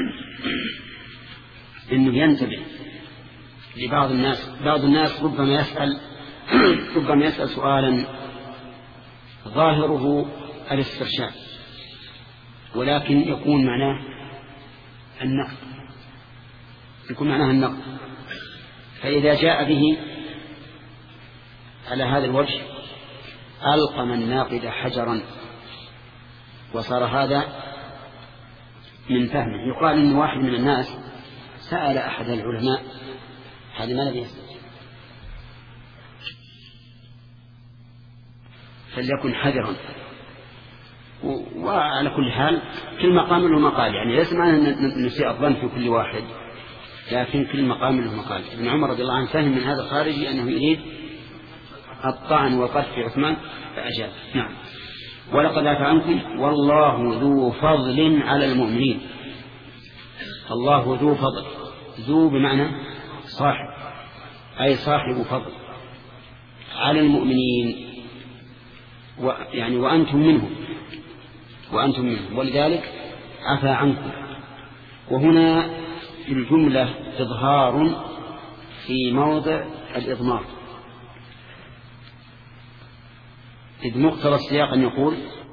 أنه ينتبه لبعض الناس. بعض الناس ربما يسأل ربما يسأل سؤالا ظاهره الاسترشاد ولكن يكون معناه النقد، يكون معناه النقد. فإذا جاء به على هذا الوجه ألقم الناقد حجرا، وصار هذا من فهمه. يقال إن واحد من الناس سأل أحد العلماء هذا ما الذي يسأل، فليكن حذرا. وعلى كل حال كل مقام له مقال، يعني ليس معنى أن نسيء الظن في كل واحد، لكن كل مقام له مقال. ابن عمر رضي الله عنه فهم من هذا الخارجي أنه يريد الطعن والقذف في عثمان فأجاب. نعم. ولقد عفا عنكم والله ذو فضل على المؤمنين. الله ذو فضل، ذو بمعنى صاحب، أي صاحب فضل على المؤمنين، يعني وأنتم منهم وأنتم منهم ولذلك عفا عنكم. وهنا في الجملة إظهار في موضع الإضمار، إذ مقتضى السياق أن يقول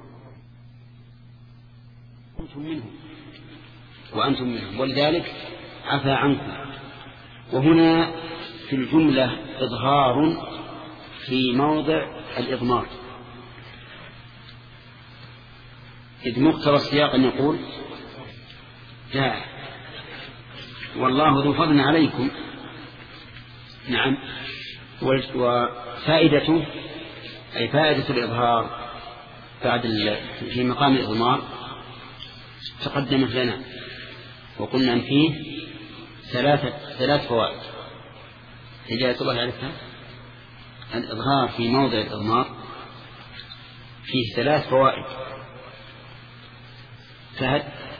أنتم منهم وأنتم منهم ولذلك عفا عنكم. وهنا في الجملة إظهار في موضع الإضمار، إذ مقتضى السياق أن يقول لا والله ذو فضل عليكم. نعم. وفائدته أي فائدة الإظهار بعد في مقام الإضمار تقدمت لنا، وقلنا أن فيه ثلاثة ثلاث فوائد. هداية الله عرفتها. الإظهار في موضع الإضمار فيه ثلاث فوائد. فهد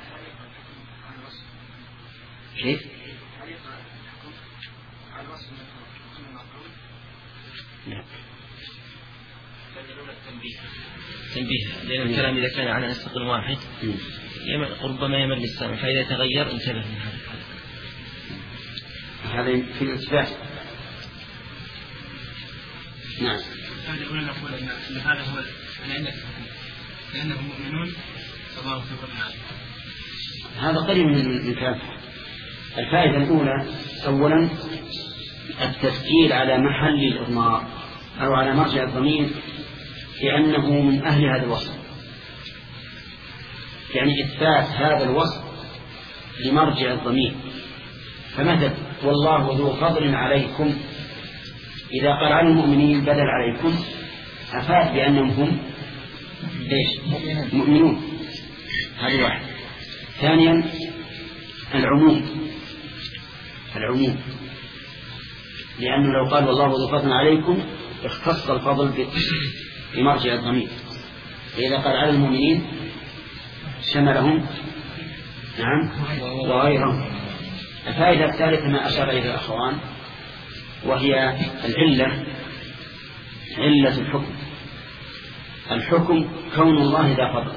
كيف؟ لا. تنبيه، لأن الكلام إذا كان على نسق واحد ربما يمل السامع، فإذا تغير انتبه من هذا. هذا في الإثبات. نعم. هذا هنا نقول أن هذا هو لأنهم مؤمنون الله سبحانه. هذا قريب من كلام. الفائدة الأولى أولا التسجيل على محل الإضمار أو على مرجع الضمير لأنه من أهل هذا الوصف، يعني إثبات هذا الوصف لمرجع الضمير. فمثل والله ذو فضل عليكم، إذا قال عن المؤمنين بدل عليكم أفاد بأنهم هم إيش؟ مؤمنون. هذا واحد. ثانيا العموم، العموم لأنه لو قال والله ذو فضل عليكم اختص الفضل بمرجع الضمير، فإذا قال على المؤمنين شملهم نعم وغيرهم. الفائدة الثالثة ما أشار إلى الأخوان، وهي العلة، علة الحكم. الحكم كون الله ذا فضل،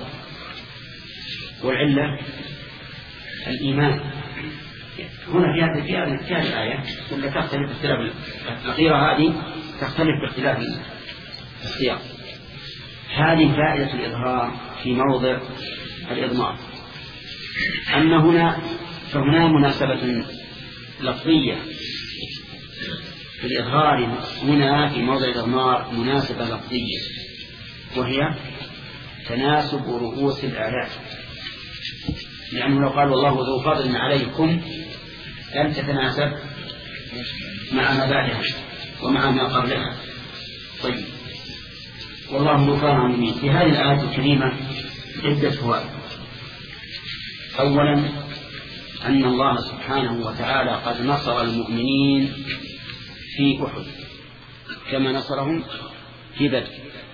والعلة الإيمان. هنا في هذه في هذه الآية ولا تختلف باختلاف الأخيرة، هذه تختلف باختلاف السياق. هذه فائدة الإظهار في موضع الإضمار. أما هنا فهنا مناسبة لفظية في الإظهار، هنا في موضع الإضمار مناسبة لفظية، وهي تناسب رؤوس الآيات. لأنه لو قال والله ذو فضل عليكم لم تتناسب مع ما بعدها ومع ما قبلها. طيب، والله ذو فضل على المؤمنين. في هذه الآية الكريمة عدة فوائد. أولا أن الله سبحانه وتعالى قد نصر المؤمنين في أحد كما نصرهم في بدر،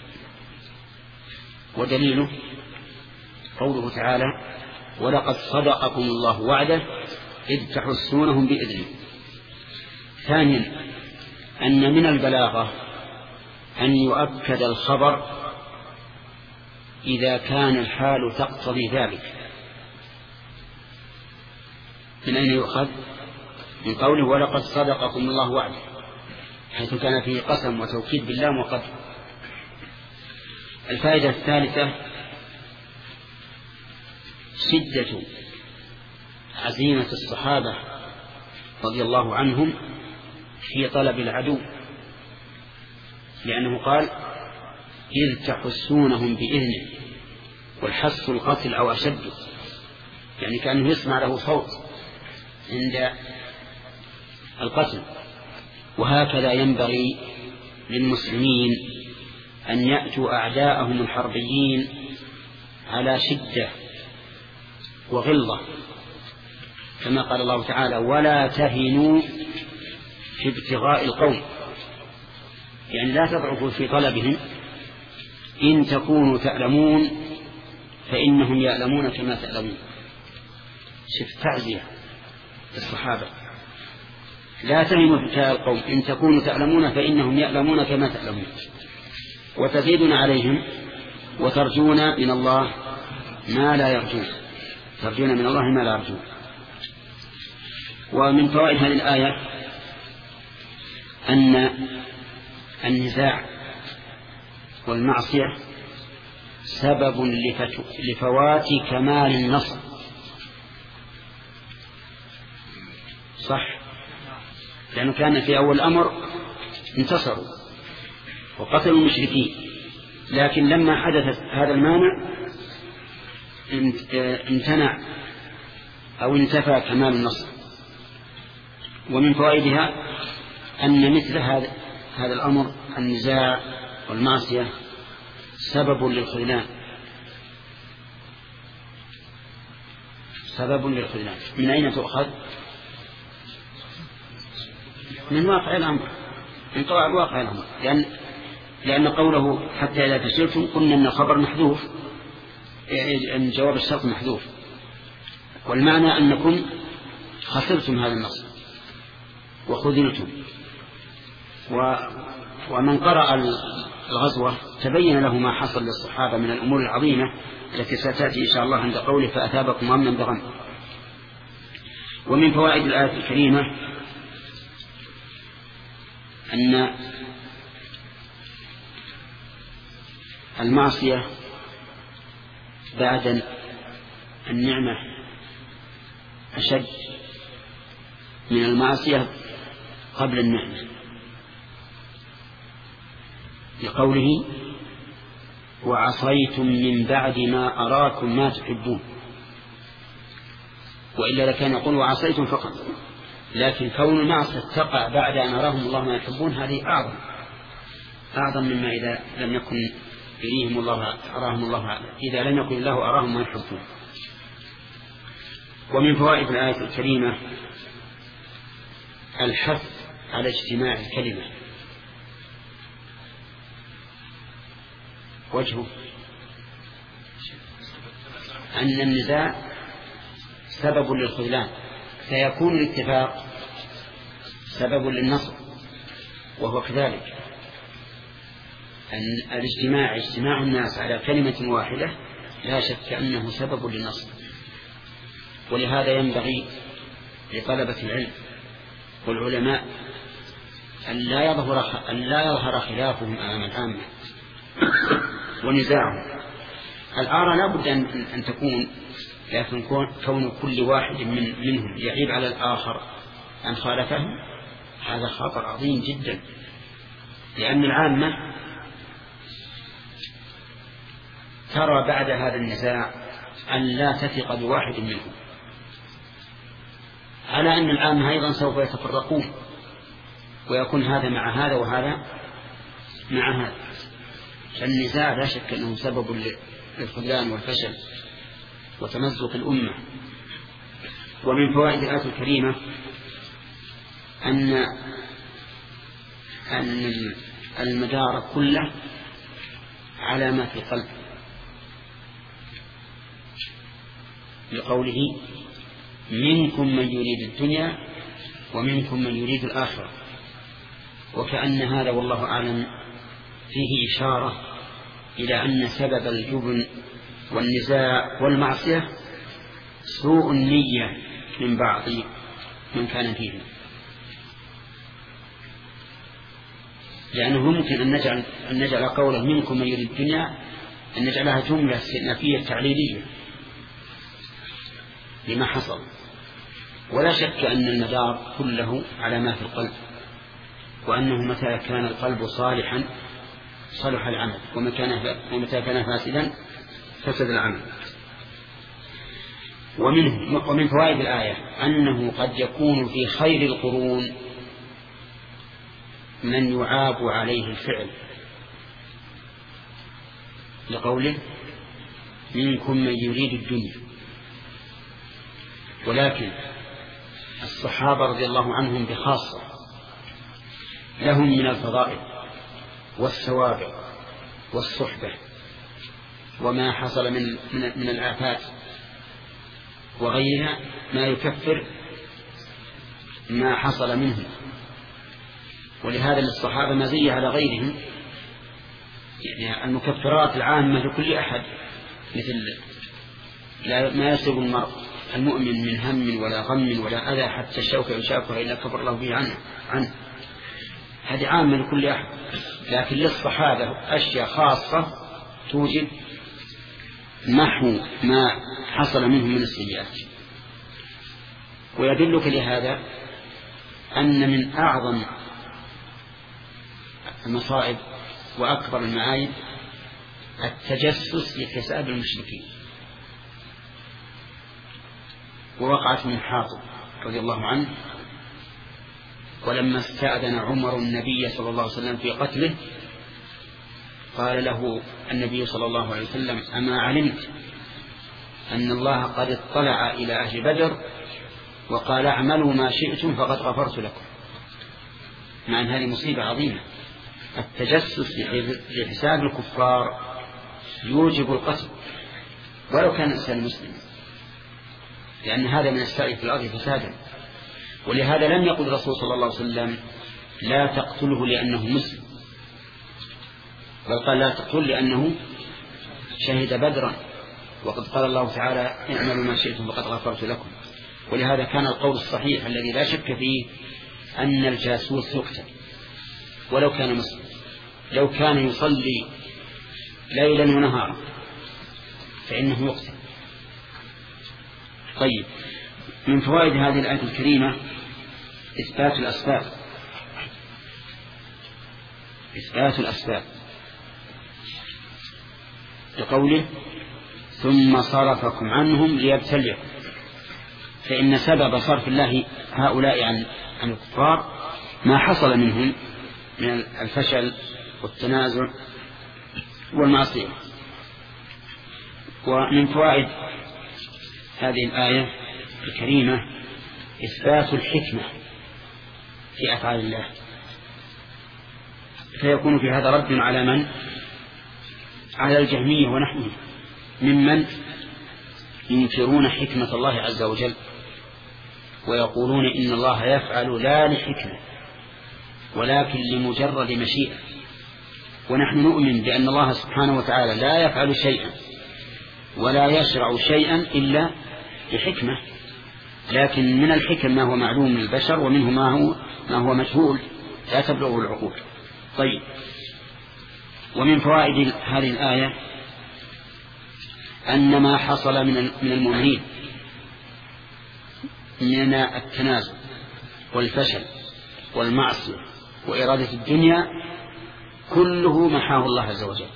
ودليله قوله تعالى ولقد صدقكم الله وعده إذ تحسونهم بإذنه. ثانيا أن من البلاغة أن يؤكد الخبر إذا كان الحال تقتضي ذلك. من أين يؤخذ؟ من قوله ولقد صدقكم الله وعده، حيث كان فيه قسم وتوكيد بالله وقد. الفائدة الثالثة شدة عزيمة الصحابة رضي الله عنهم في طلب العدو، لأنه قال إذ تحسونهم بإذنه، والحس القتل أو أشد، يعني كأنه يسمع له صوت عند القتل. وهكذا ينبغي للمسلمين أن يأتوا أعداءهم الحربيين على شدة وغلظة، كما قال الله تعالى ولا تهنوا في ابتغاء القوم، يعني لا تضعفوا في طلبهم، إن تكونوا تعلمون فإنهم يعلمون كما تعلمون. شف تعزية الصحابة، لا تهنوا في ابتغاء القوم إن تكونوا تعلمون فإنهم يعلمون كما تعلمون، وتزيدون عليهم وترجون من الله ما لا يرجون، ترجون من الله ما لا يرجون. ومن فوائد هذه الآية أن النزاع والمعصية سبب لفوات كمال النصر. صح، لأنه كان في أول الأمر انتصروا وقتلوا المشركين، لكن لما حدث هذا المانع امتنع أو انتفى كمال النصر. ومن فوائدها أن مثل هذا هذا الأمر النزاع والمعصية سبب للخذلان، سبب للخذلان. من أين تؤخذ؟ من واقع الأمر، من طبع واقع الأمر، لأن لأن قوله حتى إذا فشلتم قلنا أن الخبر محذوف، أن جواب الشرط محذوف، والمعنى أنكم خسرتم هذا النصر وخذلتم. و ومن قرأ الغزوة تبين له ما حصل للصحابة من الأمور العظيمة التي ستأتي إن شاء الله عند قوله فأثابكم أمنا بغم. ومن فوائد الآية الكريمة أن المعصية بعد النعمة أشد من المعصية قبل النعمة، لقوله وعصيتم من بعد ما أراكم ما تحبون، وإلا لكان يقول وعصيتم فقط، لكن كون المعصية تقع بعد أن أراهم الله ما يحبون هذه أعظم أعظم مما إذا لم يكن يريهم الله أراهم الله إذا لم يكن الله أراهم ما يحبون. ومن فوائد الآية الكريمة الحث على اجتماع الكلمة. وجهه أن النزاع سبب للخذلان، فيكون الاتفاق سبب للنصر، وهو كذلك أن الاجتماع اجتماع الناس على كلمة واحدة لا شك أنه سبب للنصر. ولهذا ينبغي لطلبة العلم والعلماء أن لا يظهر أن لا يظهر خلافهم أمام العامة ونزاعهم. الآراء لا بد أن تكون، لكن كون كل واحد من منهم يعيب على الآخر أن خالفه هذا خطر عظيم جدا، لأن العامة ترى بعد هذا النزاع أن لا تثق بواحد منهم، على أن العامة أيضا سوف يتفرقون ويكون هذا مع هذا وهذا مع هذا. فالنزاع لا شك أنه سبب للخذلان والفشل وتمزق الأمة. ومن فوائد الآية الكريمة أن أن المدار كله على ما في القلب، لقوله منكم من يريد الدنيا ومنكم من يريد الآخرة، وكأن هذا والله أعلم فيه إشارة إلى أن سبب الجبن والنزاع والمعصية سوء النية من بعض من كان فيه، لأنه ممكن أن نجعل, أن نجعل قوله منكم من يريد الدنيا أن نجعلها جملة استئنافية تعليلية لما حصل، ولا شك أن المدار كله على ما في القلب. وأنه متى كان القلب صالحا صلح العمل، ومتى كان فاسدا فسد العمل. ومن, ومن فوائد الآية أنه قد يكون في خير القرون من يعاب عليه الفعل، لقوله منكم من يريد الدنيا. ولكن الصحابة رضي الله عنهم بخاصة لهم من الفضائل والثواب والصحبة وما حصل من, من, من الآفات وغيرها ما يكفر ما حصل منه. ولهذا للصحابة مزية على غيرهم، يعني المكفرات العامة لكل أحد، مثل لا ما يصيب المرء المؤمن من هم ولا غم ولا أذى حتى الشوكة يشاكها إلا كفر الله به عنه, عنه. هذه عامة لكل أحد، لكن للصحابة أشياء خاصة توجب محو ما حصل منهم من السيئات. ويدلك لهذا أن من أعظم المصائب وأكبر المعايب التجسس لحساب المشركين. ووقعت من حاطب رضي الله عنه، ولما استأذن عمر النبي صلى الله عليه وسلم في قتله قال له النبي صلى الله عليه وسلم أما علمت أن الله قد اطلع إلى أهل بدر وقال اعملوا ما شئتم فقد غفرت لكم. مع أن هذه مصيبة عظيمة، التجسس لحساب الكفار يوجب القتل ولو كان الإنسان مسلم، لأن هذا من السعي في الأرض فسادا. ولهذا لم يقل الرسول صلى الله عليه وسلم لا تقتله لأنه مسلم، بل قال لا تقتل لأنه شهد بدرا، وقد قال الله تعالى اعملوا ما شئتم فقد غفرت لكم. ولهذا كان القول الصحيح الذي لا شك فيه أن الجاسوس يقتل ولو كان مسلم، لو كان يصلي ليلا ونهارا فإنه يقتل. طيب، من فوائد هذه الآية الكريمة إثبات الأسباب، إثبات الأسباب لقوله ثم صرفكم عنهم ليبتليكم، فإن سبب صرف الله هؤلاء عن عن الكفار ما حصل منهم من الفشل والتنازع والمعصية. ومن فوائد هذه الآية الكريمة إثبات الحكمة في أفعال الله، فيكون في هذا رد على من؟ على الجهمية ونحوهم ممن ينكرون حكمة الله عز وجل ويقولون إن الله يفعل لا لحكمة ولكن لمجرد مشيئة. ونحن نؤمن بأن الله سبحانه وتعالى لا يفعل شيئا ولا يشرع شيئا إلا لحكمة، لكن من الحكم ما هو معلوم للبشر ومنه ما هو, ما هو مجهول لا تبلغه العقول. طيب، ومن فوائد هذه الآية أن ما حصل من من المؤمنين من التنازل والفشل والمعصية وإرادة الدنيا كله محاه الله عز وجل.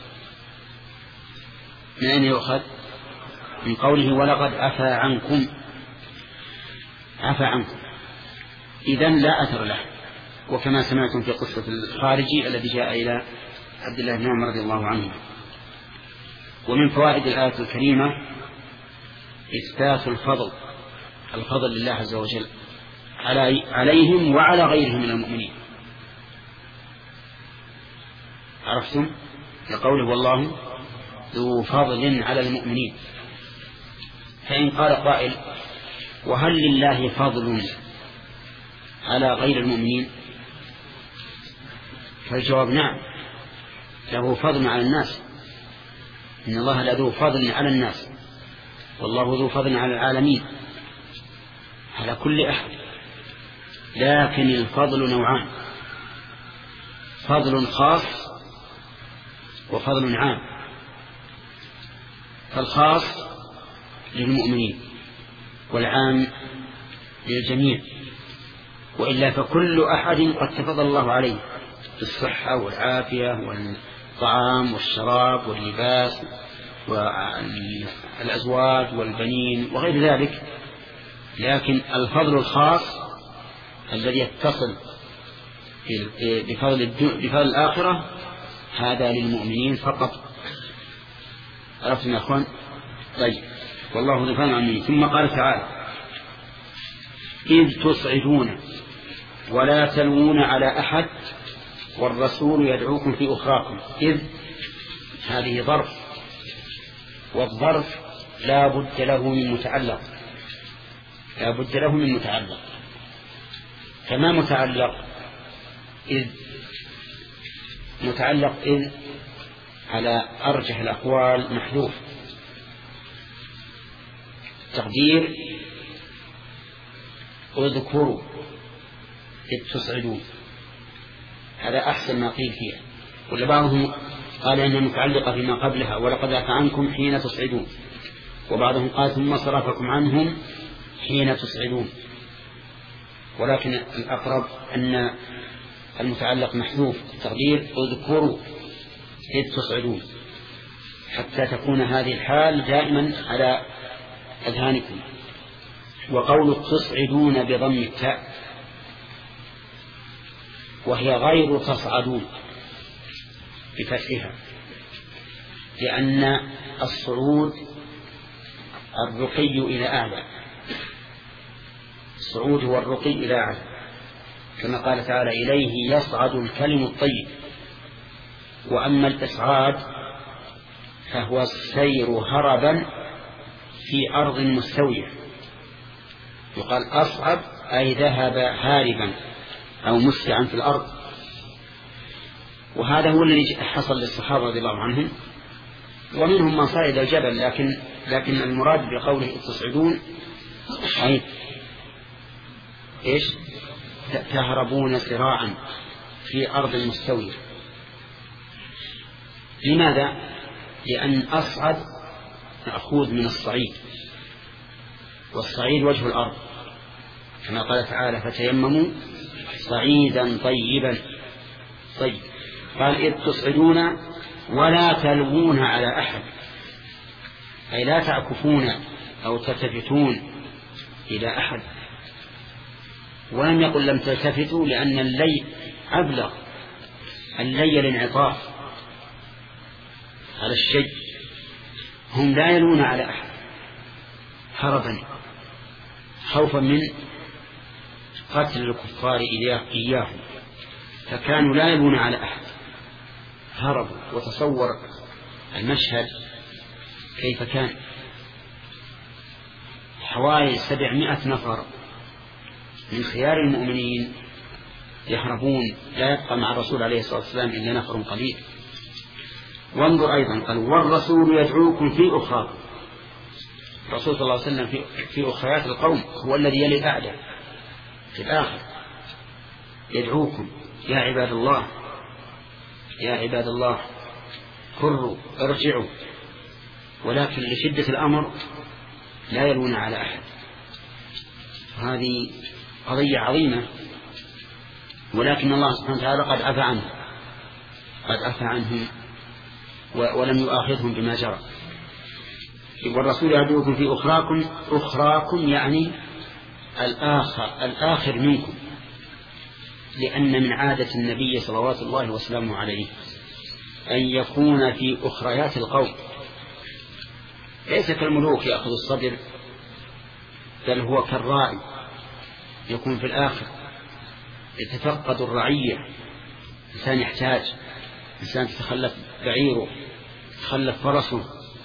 من أين يؤخذ؟ من قوله ولقد عفا عنكم، عفا عنكم، إذن لا أثر له، وكما سمعتم في قصة الخارجي الذي جاء إلى عبد الله بن عمر رضي الله عنه. ومن فوائد الآية الكريمة إثبات الفضل، الفضل لله عز وجل عليهم وعلى غيرهم من المؤمنين. عرفتم؟ لقوله والله ذو فضل على المؤمنين. فإن قال قائل وهل لله فضل على غير المؤمنين؟ فالجواب نعم، له فضل على الناس، إن الله لذو فضل على الناس والله ذو فضل على العالمين على كل أحد. لكن الفضل نوعان، فضل خاص وفضل عام. فالخاص للمؤمنين والعام للجميع. وإلا فكل أحد قد تفضل الله عليه بالصحة والعافية والطعام والشراب واللباس والأزواج والبنين وغير ذلك، لكن الفضل الخاص الذي يتصل بفضل, بفضل الآخرة هذا للمؤمنين فقط. عرفتم يا أخوان؟ طيب، والله ذو فضل على. ثم قال تعالى: إذ تصعدون ولا تلوون على أحد والرسول يدعوكم في أخراكم. إذ هذه ظرف، والظرف لا بد له من متعلق، لا بد له من متعلق. فما متعلق إذ؟ متعلق إذ على أرجح الأقوال محذوف، تقدير اذكروا إذ تصعدون، هذا أحسن ما قيل فيها. ولا بعضهم قال إنها متعلقة فيما قبلها: ولقد عفا عنكم حين تصعدون. وبعضهم قال: ثم صرفكم عنهم حين تصعدون. ولكن الأقرب أن المتعلق محذوف، تقدير اذكروا إذ تصعدون، حتى تكون هذه الحال دائما على أذهانكم. وقول تصعدون بضم التاء، وهي غير تصعدون بفتحها، لأن الصعود الرقي إلى أعلى، الصعود هو الرقي إلى أعلى، كما قال تعالى: إليه يصعد الكلم الطيب. وأما الإصعاد فهو السير هربا في أرض مستوية، يقال أصعد أي ذهب هاربا أو مسرعا في الأرض. وهذا هو الذي حصل للصحابة رضي الله عنهم، ومنهم من صعد الجبل، لكن لكن المراد بقوله تصعدون أي إيش؟ تهربون سراعا في أرض مستوية. لماذا؟ لأن أصعد مأخوذ من الصعيد، والصعيد وجه الأرض، كما قال تعالى: فتيمموا صعيدا طيبا. طيب، قال: إذ تصعدون ولا تلوون على أحد، أي لا تعكفون أو تلتفتون إلى أحد. ولم يقل لم تلتفتوا، لأن اللي أبلغ، اللي الانعطاف على الشيء. هم لا يلون على أحد هربا خوفا من قتل الكفار إياهم، فكانوا لا يلون على أحد، هربوا. وتصور المشهد كيف كان: حوالي سبعمائة نفر من خيار المؤمنين يهربون، لا يبقى مع الرسول عليه الصلاة والسلام إلا نفر قليل. وانظر أيضا، قال: والرسول يدعوكم في أخراكم. الرسول صلى الله عليه وسلم في, في أخريات القوم هو الذي يلي الأعداء في الآخر، يدعوكم: يا عباد الله، يا عباد الله كروا ارجعوا. ولكن لشدة الأمر لا يلون على أحد. هذه قضية عظيمة، ولكن الله سبحانه وتعالى قد عفى عنهم، قد عفى عنهم ولم يؤاخذهم بما جرى. والرسول يدعوكم في أخراكم، أخراكم يعني الآخر, الآخر منكم، لأن من عادة النبي صلوات الله وسلامه عليه أن يكون في أخريات القوم، ليس كالملوك يأخذ الصدر، بل هو كالراعي يكون في الآخر، يتفقد الرعية. إنسان يحتاج، إنسان تتخلف بعيره، تخلف فرسه،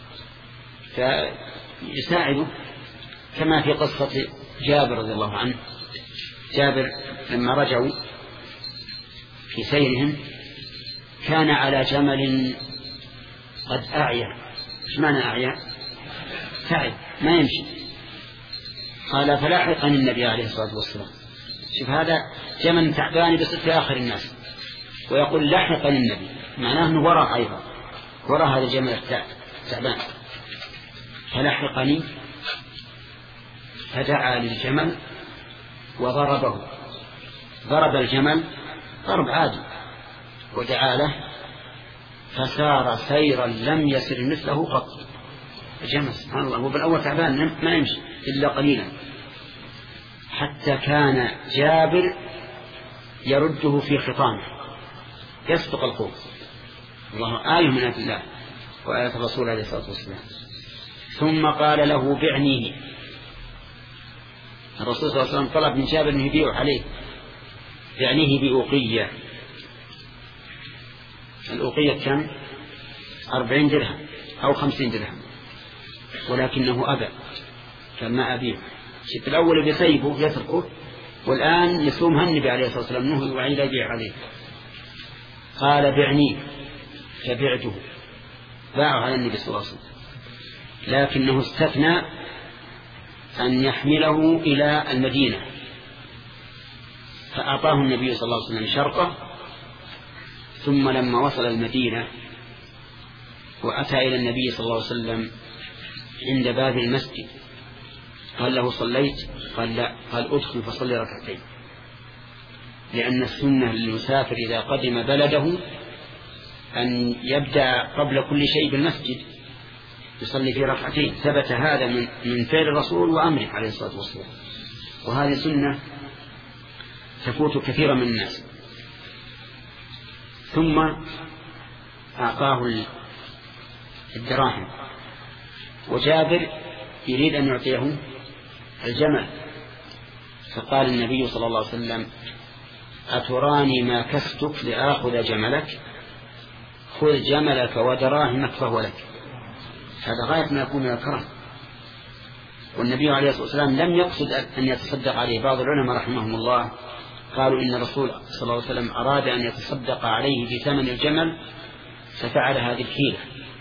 فيساعده، كما في قصة جابر رضي الله عنه. جابر لما رجعوا في سيرهم كان على جمل قد أعيا. ايش معنى أعيا؟ تعب، ما يمشي. قال: فلاحقني النبي عليه الصلاة والسلام. شوف، هذا جمل تعبان بس في آخر الناس، ويقول لاحقني النبي، معناه أنه وراء أيضا، وراء هذا الجمل التعبان. فلاحقني، فدعا للجمل وضربه ضرب الجمل ضرب عادي ودعا له فسار سيرا لم يسر مثله قط. الجمل سبحان الله هو بالأول تعبان ما يمشي إلا قليلا، حتى كان جابر يرده في خطامه يسبق الخوف. الله آية من آيات الله وآيات الرسول عليه الصلاة والسلام. ثم قال له بعنيه. الرسول صلى الله عليه وسلم طلب من جابر أن يبيعه عليه، بعنيه بأوقية. الأوقية كم؟ أربعين درهم أو خمسين درهم، ولكنه أبى، كان ما أبيه. في الأول بيسيبه يتركه، والآن يسومها النبي عليه الصلاة والسلام أنه وعيد يبيع عليه. قال بعنيه فبعته، باعه على النبي صلى الله عليه وسلم، لكنه استثنى أن يحمله إلى المدينة، فأعطاه النبي صلى الله عليه وسلم شرطه. ثم لما وصل المدينة وأتى إلى النبي صلى الله عليه وسلم عند باب المسجد قال له صليت؟ قال لا. قال ادخل فصلي ركعتين، لأن السنة للمسافر إذا قدم بلده أن يبدأ قبل كل شيء بالمسجد يصلي في ركعتين. ثبت هذا من من فعل الرسول وأمره عليه الصلاة والسلام، وهذه سنة تفوت كثيرا من الناس. ثم أعطاه الدراهم، وجابر يريد أن يعطيه الجمل، فقال النبي صلى الله عليه وسلم أتراني ما كستك لآخذ جملك؟ خذ جملك ودراهمك فهو لك. هذا غاية ما يكون من الكرم. والنبي عليه الصلاة والسلام لم يقصد أن يتصدق عليه. بعض العلماء رحمهم الله قالوا إن الرسول صلى الله عليه وسلم أراد أن يتصدق عليه بثمن الجمل ففعل هذه الحيلة.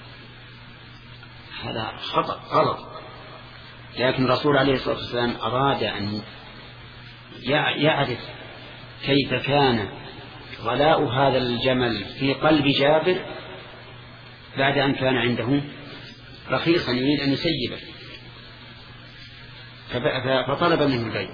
هذا خطأ غلط. لكن الرسول عليه الصلاة والسلام أراد أن يعرف كيف كان غلاء هذا الجمل في قلب جابر بعد أن كان عنده رخيصا يريد أن يسيبه، فطلب منه البيع.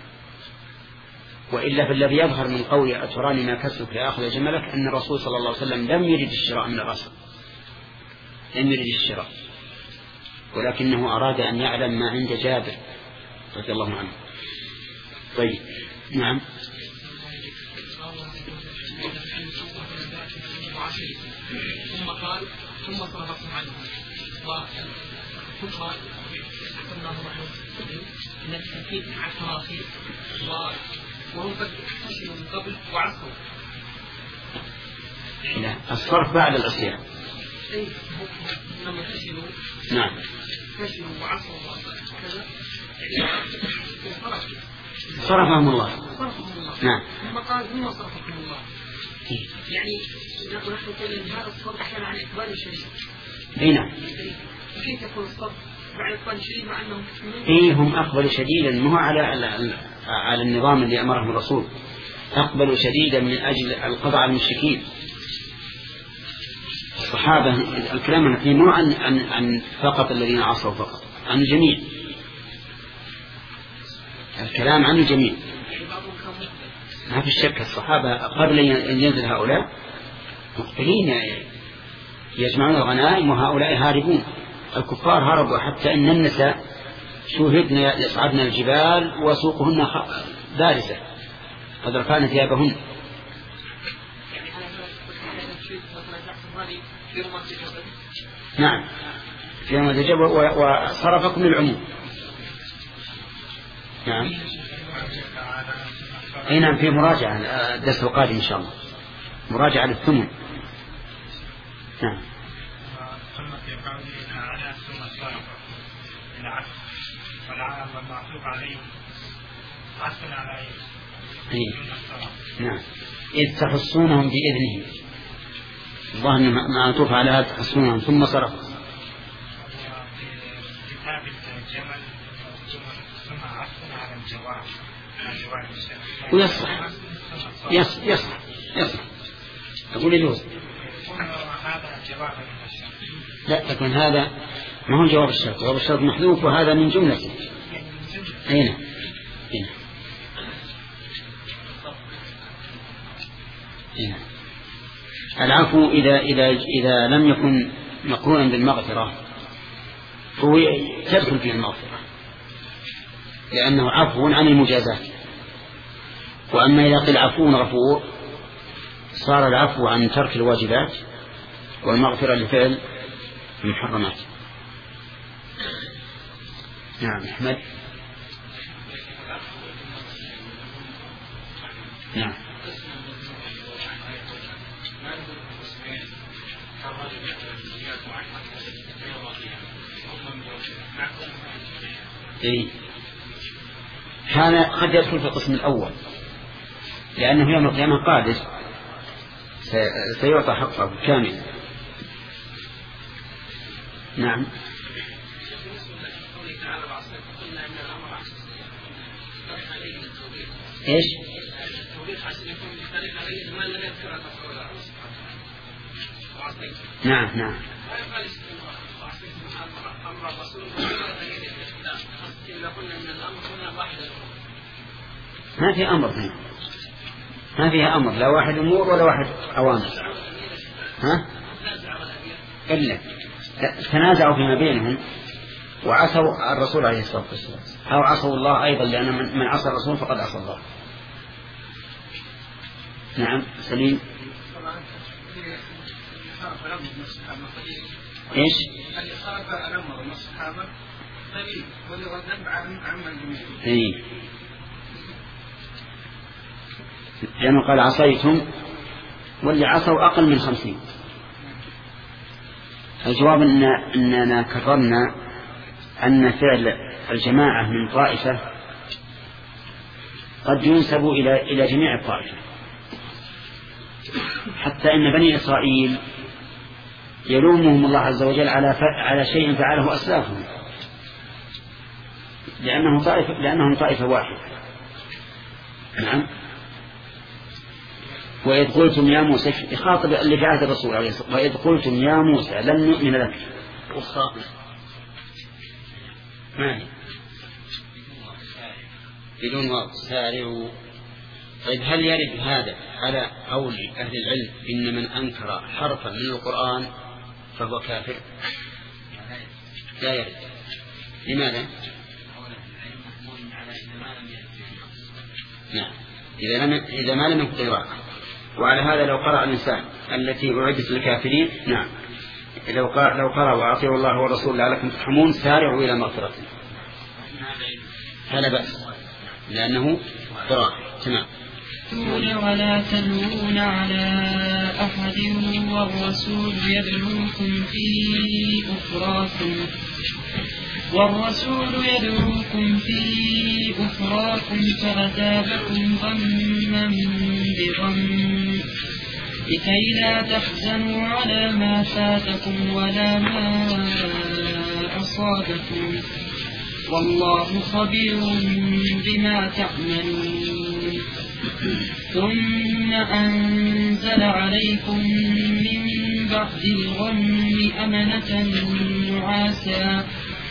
وإلا فالذي يظهر من قول أتراني ما كسبك لآخذ جملك أن الرسول صلى الله عليه وسلم لم يرد الشراء من الرسول، لم يرد الشراء، ولكنه أراد أن يعلم ما عند جابر رضي الله عنه. طيب نعم. ثم قال ثم صرفكم عنه وثم حكمناه معه ان التأكيد على التراخي وهم قد احتسنوا من قبل وعصوا. لا الصرف بعد العصيان. اي لما احتسنوا نعم احتسنوا وعصوا وكذا صرفهم الله. صرفهم الله. نعم. ثم قال ثم صرفكم الله. يعني نحن نقول ان هذا الصرف كان عن اقبال الشريك. اي نعم. كيف يكون الصرف بعد اقبال الشريك مع انهم اي هم اقبلوا شديدا، مو على على النظام اللي امرهم الرسول، اقبلوا شديدا من اجل القضاء على المشركين. الصحابه الكلام فيه مو عن عن عن فقط الذين عصوا فقط، عن الجميع. الكلام عن الجميع ما في شك. الصحابة قبل أن ينزل هؤلاء مقبلين يجمعون الغنائم وهؤلاء هاربون. الكفار هربوا حتى أن النساء شوهدن يصعدن الجبال وسوقهن بارزة قد رفعن ثيابهن. نعم في يوم الجبل وصرفكم للعموم. نعم. أي نعم في مراجعة الدرس القادم إن شاء الله، مراجعة للثمن. نعم. ثم في قوله على ثم الصرف العكس والعالم والمعطوف عليه عكس عليه. نعم إذ تحصونهم بإذنه. الله معطوف على هذا تحصونهم ثم صرف. كتاب الجمل ثم عكس على الجواب. ويصح يصح يصح يصح أقول يجوز. لا لكن هذا ما هو جواب الشرط. جواب الشرط محذوف وهذا من جملته. أين العفو إذا, إذا, إذا لم يكن مقرونا بالمغفرة هو تدخل فيه المغفرة لأنه عفو عن المجازات. وأما إذا قيل عفو غفور صار العفو عن ترك الواجبات والمغفرة لفعل المحرمات. نعم أحمد. نعم إيه. هذا قد يدخل في القسم الأول لأنه يوم القيامة قادر سيعطى حقه كامل. نعم إيش نعم نعم ما في أمر هنا. ما فيها أمر لا واحد أمور ولا واحد أوامر. ها إلا تنازعوا فيما بينهم وعصوا الرسول عليه الصلاة والسلام أو عصوا الله أيضا لأن من عصى الرسول فقد عصى الله. نعم سليم. إيش إيه. لأنه قال عصيتم واللي عصوا أقل من خمسين. الجواب إن أننا كررنا أن فعل الجماعة من طائفة قد ينسب إلى إلى جميع الطائفة حتى إن بني إسرائيل يلومهم الله عز وجل على على شيء فعله أسلافهم لأنهم طائفة لأنهم طائفة واحدة. نعم. وإذ قلتم يا موسى يخاطب اللي في عهد الرسول عليه الصلاة والسلام وإذ قلتم يا موسى لن نؤمن لك أخرى ما هي بدون واو سارعوا. طيب هل يرد هذا على قول أهل العلم إن من أنكر حرفا من القرآن فهو كافر؟ لا يرد. لماذا؟ نعم إذا لم إذا ما لم يكن قراءة. وعلى هذا لو قرأ الإنسان التي أعدت للكافرين نعم لو قرأ لو قرأ وأطيعوا الله والرسول لعلكم ترحمون سارعوا إلى مغفرة فلا بأس لأنه قراءة. تمام. ولا تلوون على أحد والرسول يدعوكم في أخراكم والرسول يدعوكم في أخراكم فأثابكم غما بغم لكي لا تحزنوا على ما فاتكم ولا ما أصابكم والله خبير بما تعملون. ثم أنزل عليكم من بعد الغم أمنة نعاسا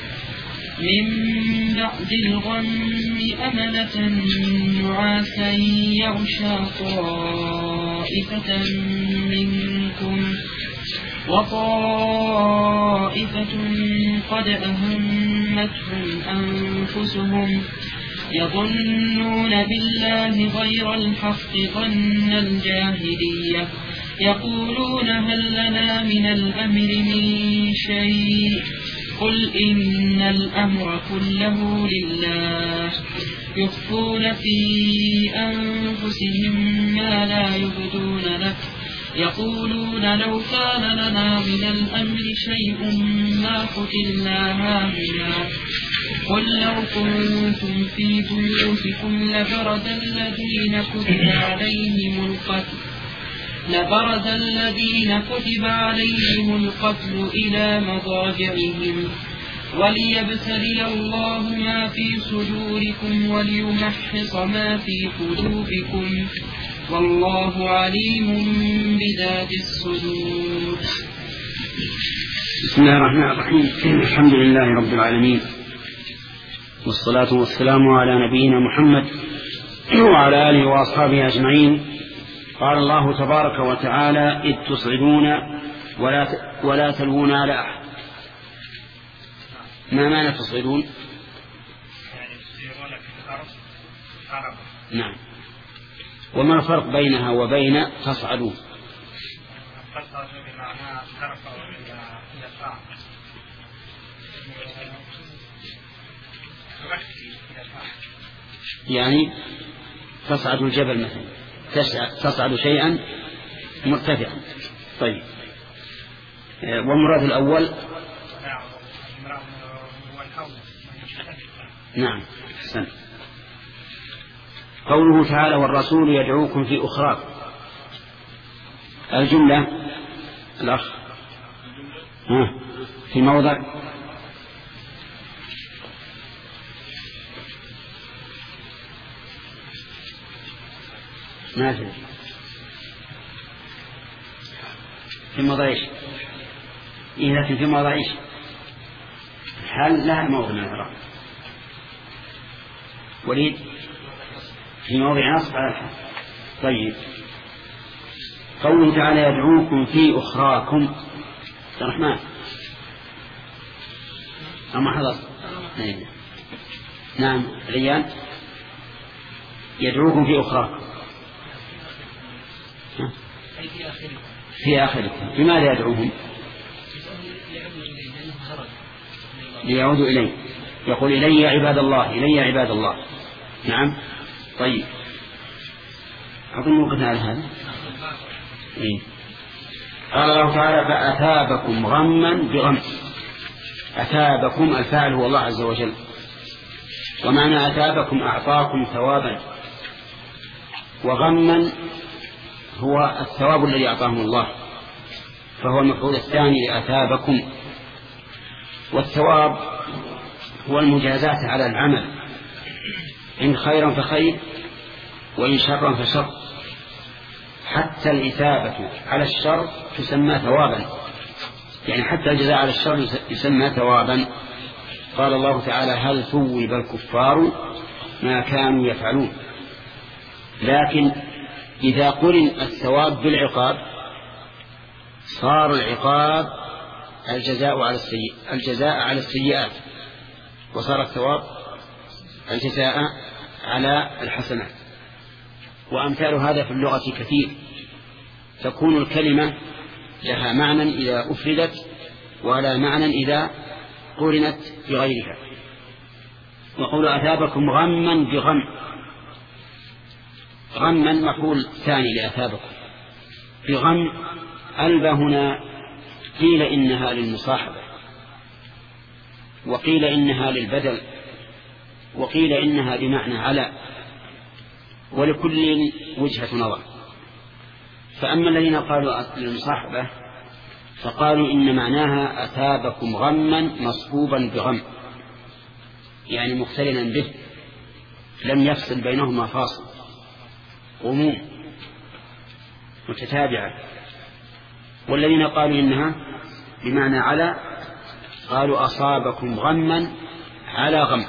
من بعد الغم أمنة نعاسا يغشى طائفة منكم وطائفة قد أهمتهم أنفسهم يظنون بالله غير الحق ظن الجاهلية يقولون هل لنا من الأمر من شيء قل إن الأمر كله لله يخفون في أنفسهم ما لا يبدون لك يقولون لو كان لنا من الأمر شيء ما قتلنا هاهنا قل لو كنتم في بيوتكم لبرز الذين كتب عليهم القتل لبرز الذين كتب عليهم القتل إلى مضاجعهم وليبتلي الله ما في صدوركم وليمحص ما في قلوبكم والله عليم بذات الصدور. بسم الله الرحمن الرحيم. الحمد لله رب العالمين والصلاة والسلام على نبينا محمد وعلى آله وأصحابه أجمعين. قال الله تبارك وتعالى إذ تصعدون ولا ولا تلوون على أحد. ما معنى تصعدون؟ يعني تسيرون في الأرض عربا. نعم. وما الفرق بينها وبين تصعدون؟ تصعد بمعنى ترفع إلى الساعة، يعني تصعد الجبل مثلا، تصعد شيئا مرتفعا. طيب، والمراد الأول نعم أحسن. قوله تعالى والرسول يدعوكم في أخراكم، الجملة الأخ ها في موضع ما في في موضع إيش؟ إيه لكن في موضع إيش؟ هل لها موضع من الإعراب؟ وليد في موضع نصب على الحال. طيب، قوله تعالى يدعوكم في أخراكم، عبد الرحمن أما حضر نعم ريان يدعوكم في أخراكم في آخركم. لماذا يدعوهم؟ ليعودوا إليه، يقول إلي يا عباد الله، إلي يا عباد الله. نعم. طيب، أظن وقفنا على هذا. إيه؟ قال الله تعالى فأثابكم غما بغم. أثابكم الفاعل هو الله عز وجل، ومعنى أثابكم أعطاكم ثوابا، وغما هو الثواب الذي أعطاهم الله، فهو المفعول الثاني لأثابكم. والثواب هو المجازات على العمل، إن خيرا فخير وإن شرا فشر. حتى الإثابة على الشر تسمى ثوابا، يعني حتى الجزاء على الشر يسمى ثوابا. قال الله تعالى هل ثوب الكفار ما كانوا يفعلون. لكن إذا قرن الثواب بالعقاب صار العقاب الجزاء على السيئ الجزاء على السيئات، وصار الثواب الجزاء على الحسنات. وأمثال هذا في اللغة كثير، تكون الكلمة لها معنى إذا أفردت ولا معنى إذا قرنت بغيرها. وقول أثابكم غما بغم، غما مفعول ثاني لأثابكم، بغم ألبى هنا قيل إنها للمصاحبة، وقيل إنها للبدل، وقيل إنها بمعنى على، ولكل وجهة نظر. فأما الذين قالوا للمصاحبة فقالوا إن معناها أثابكم غما مصحوبا بغم، يعني مقترنا به لم يفصل بينهما فاصل، غموم متتابعة. والذين قالوا إنها بمعنى على قالوا أصابكم غما على غم،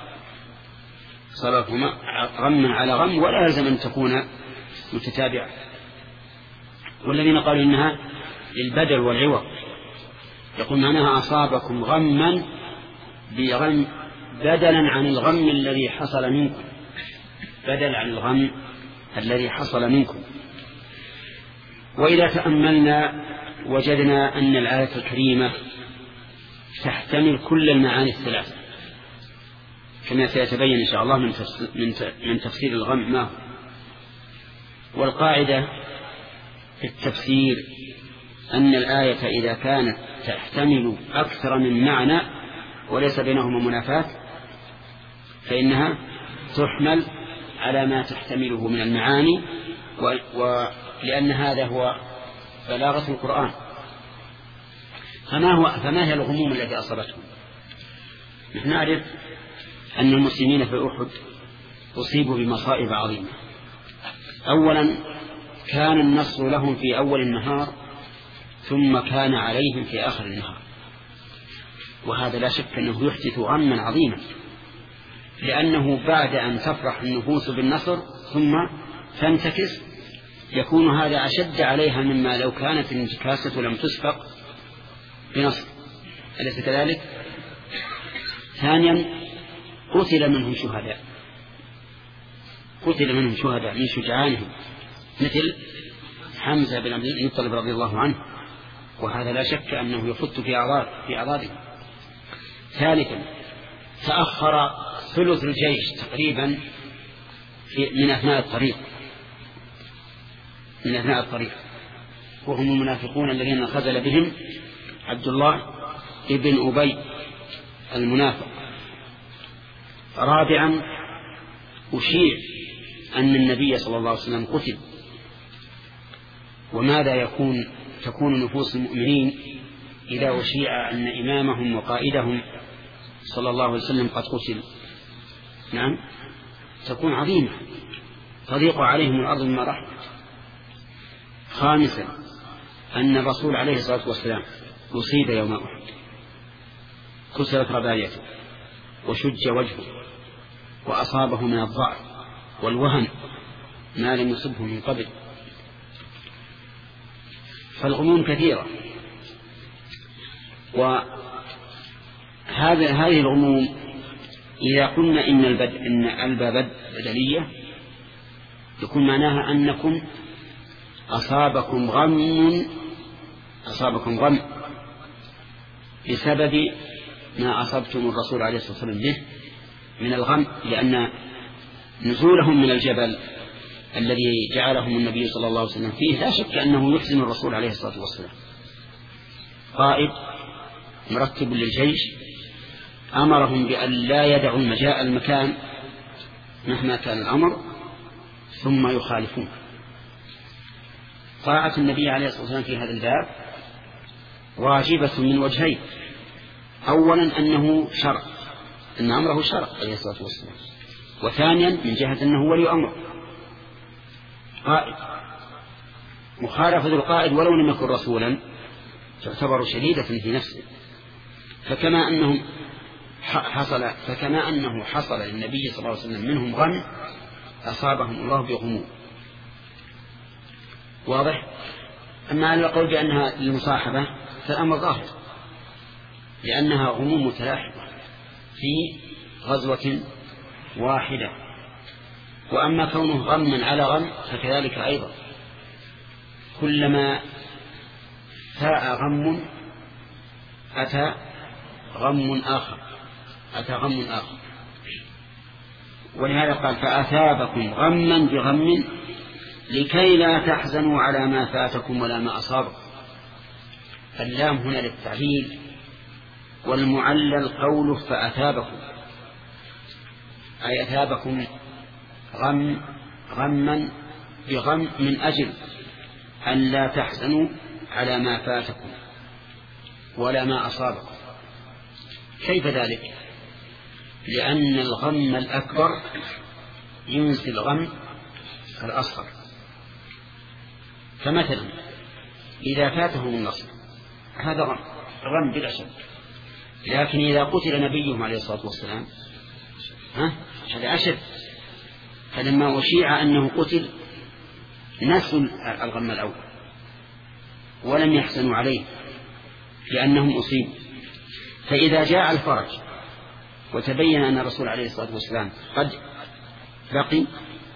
صاركم غما على غم ولا يلزم أن تكون متتابعة. والذين قالوا إنها للبدل والعوض يقول معناها أصابكم غما بغم بدلا عن الغم الذي حصل منكم، بدل عن الغم الذي حصل منكم. وإذا تأملنا وجدنا أن الآية الكريمة تحتمل كل المعاني الثلاث كما سيتبين إن شاء الله من تفسير الغم ما هو. والقاعدة في التفسير أن الآية إذا كانت تحتمل أكثر من معنى وليس بينهما منافاة فإنها تحمل على ما تحتمله من المعاني، ولأن هذا هو بلاغة القرآن. فما, هو فما هي الغموم التي أصابتهم؟ نحن نعرف أن المسلمين في أحد أصيبوا بمصائب عظيمة. أولا كان النصر لهم في أول النهار ثم كان عليهم في آخر النهار، وهذا لا شك أنه يحدث غما عظيما، لأنه بعد أن تفرح النفوس بالنصر ثم تنتكس يكون هذا أشد عليها مما لو كانت الانتكاسة لم تسبق بنصر، أليس كذلك؟ ثانيا قتل منهم شهداء، قتل منهم شهداء من شجعانهم مثل حمزة بن عبد المطلب رضي الله عنه، وهذا لا شك أنه يفت في أعراض في أعراضه. ثالثا تأخر ثلث الجيش تقريبا في من أثناء الطريق من أثناء الطريق وهم المنافقون الذين خزل بهم عبد الله ابن أبي المنافق. رابعا أشيع أن النبي صلى الله عليه وسلم قتل، وماذا يكون تكون نفوس المؤمنين إذا أشيع أن إمامهم وقائدهم صلى الله عليه وسلم قد قتل؟ نعم تكون عظيمة، تضيق عليهم الأرض مما رحمت. خامسا أن الرسول عليه الصلاة والسلام أصيب يوم أحد، كسرت ربايته وشج وجهه وأصابه من الضعف والوهن ما لم يصبه من قبل، فالغموم كثيرة. وهذه هذه الغموم إذا قلنا إن البد إن الباب بدلية يكون معناها أنكم أصابكم غم أصابكم غم بسبب ما أصبتم الرسول عليه الصلاة والسلام به من الغم، لأن نزولهم من الجبل الذي جعلهم النبي صلى الله عليه وسلم فيه لا شك أنه يحزن الرسول عليه الصلاة والسلام. قائد مرتب للجيش أمرهم بأن لا يدعوا المجاء المكان مهما كان الأمر ثم يخالفون. طاعة النبي عليه الصلاة والسلام في هذا الباب واجبة من وجهين: أولا أنه شرع، أن أمره شرع عليه الصلاة والسلام، وثانيا من جهة أنه ولي أمر قائد. مخالفة القائد ولو لم يكن رسولا تعتبر شديدة في نفسه، فكما أنهم حصل فكما أنه حصل للنبي صلى الله عليه وسلم منهم غم أصابهم الله بغموم. واضح؟ أما على القول بأنها للمصاحبة فالأمر ظاهر، لأنها غموم متلاحقة في غزوة واحدة. وأما كونه غما على غم فكذلك أيضا، كلما فاء غم أتى غم آخر أتى غم آخر ولهذا قال: فأثابكم غما بغم لكي لا تحزنوا على ما فاتكم ولا ما أصابكم. اللام هنا للتعليل، والمعلل قوله فأثابكم، أي أثابكم غم غما بغم من أجل أن لا تحزنوا على ما فاتكم ولا ما أصابكم. كيف ذلك؟ لأن الغم الأكبر ينسي الغم الأصغر. فمثلا إذا فاتهم النصر هذا غم غم بلا شك، لكن إذا قتل نبيهم عليه الصلاة والسلام ها هذا أشد. فلما أشيع أنه قتل نسوا الغم الأول ولم يحزنوا عليه لأنهم أصيبوا. فإذا جاء الفرج وتبين أن الرسول عليه الصلاة والسلام قد بقي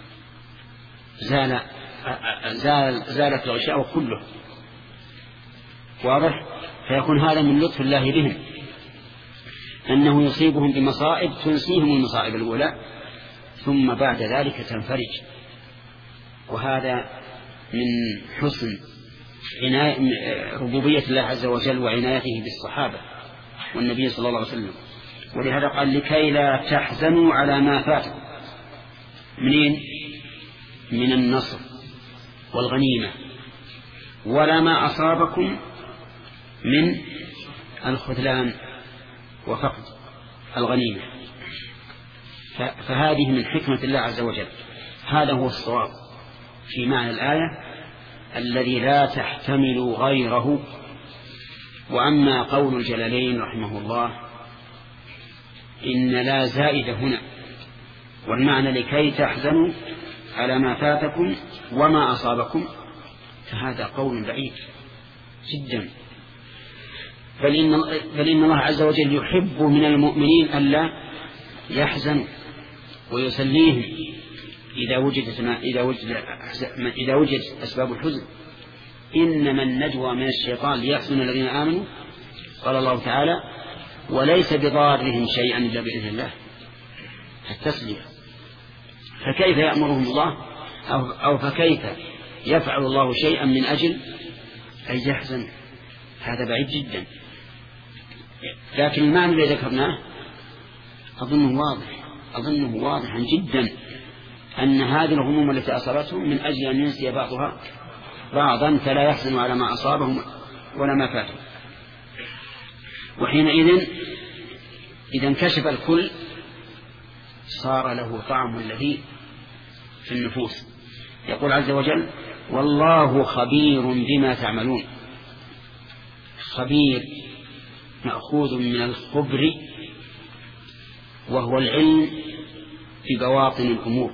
زال زال زالت الغشاوة كله. واضح؟ فيكون هذا من لطف الله بهم، أنه يصيبهم بمصائب تنسيهم المصائب الأولى ثم بعد ذلك تنفرج. وهذا من حسن عناية ربوبية الله عز وجل وعنايته بالصحابة والنبي صلى الله عليه وسلم. ولهذا قال: لكي لا تحزنوا على ما فاتكم. منين؟ من النصر والغنيمة، ولا ما أصابكم من الخذلان وفقد الغنيمة. فهذه من حكمة الله عز وجل. هذا هو الصواب في معنى الآية الذي لا تحتمل غيره. وأما قول الجلالين رحمه الله إن لا زائد هنا، والمعنى لكي تحزنوا على ما فاتكم وما أصابكم، فهذا قول بعيد جدا. بل إن, بل إن الله عز وجل يحب من المؤمنين ألا يحزنوا ويسليهم إذا وجدت إذا وجد إذا وجد أسباب الحزن. إنما النجوى من الشيطان ليحزن الذين آمنوا، قال الله تعالى وليس بضارهم شيئا إلا بإذن الله، التسلية. فكيف يأمرهم الله أو, أو فكيف يفعل الله شيئا من أجل أن يحزن؟ هذا بعيد جدا. لكن المعنى الذي ذكرناه أظنه واضح أظنه واضحا جدا، أن هذه الغموم التي أصابتهم من أجل أن ينسي بعضها بعضا، فلا يحزن على ما أصابهم ولا ما فاتهم. وحينئذ إذا انكشف الكل صار له طعم لذيذ في النفوس. يقول عز وجل والله خبير بما تعملون. خبير مأخوذ من الخبر وهو العلم ببواطن الأمور،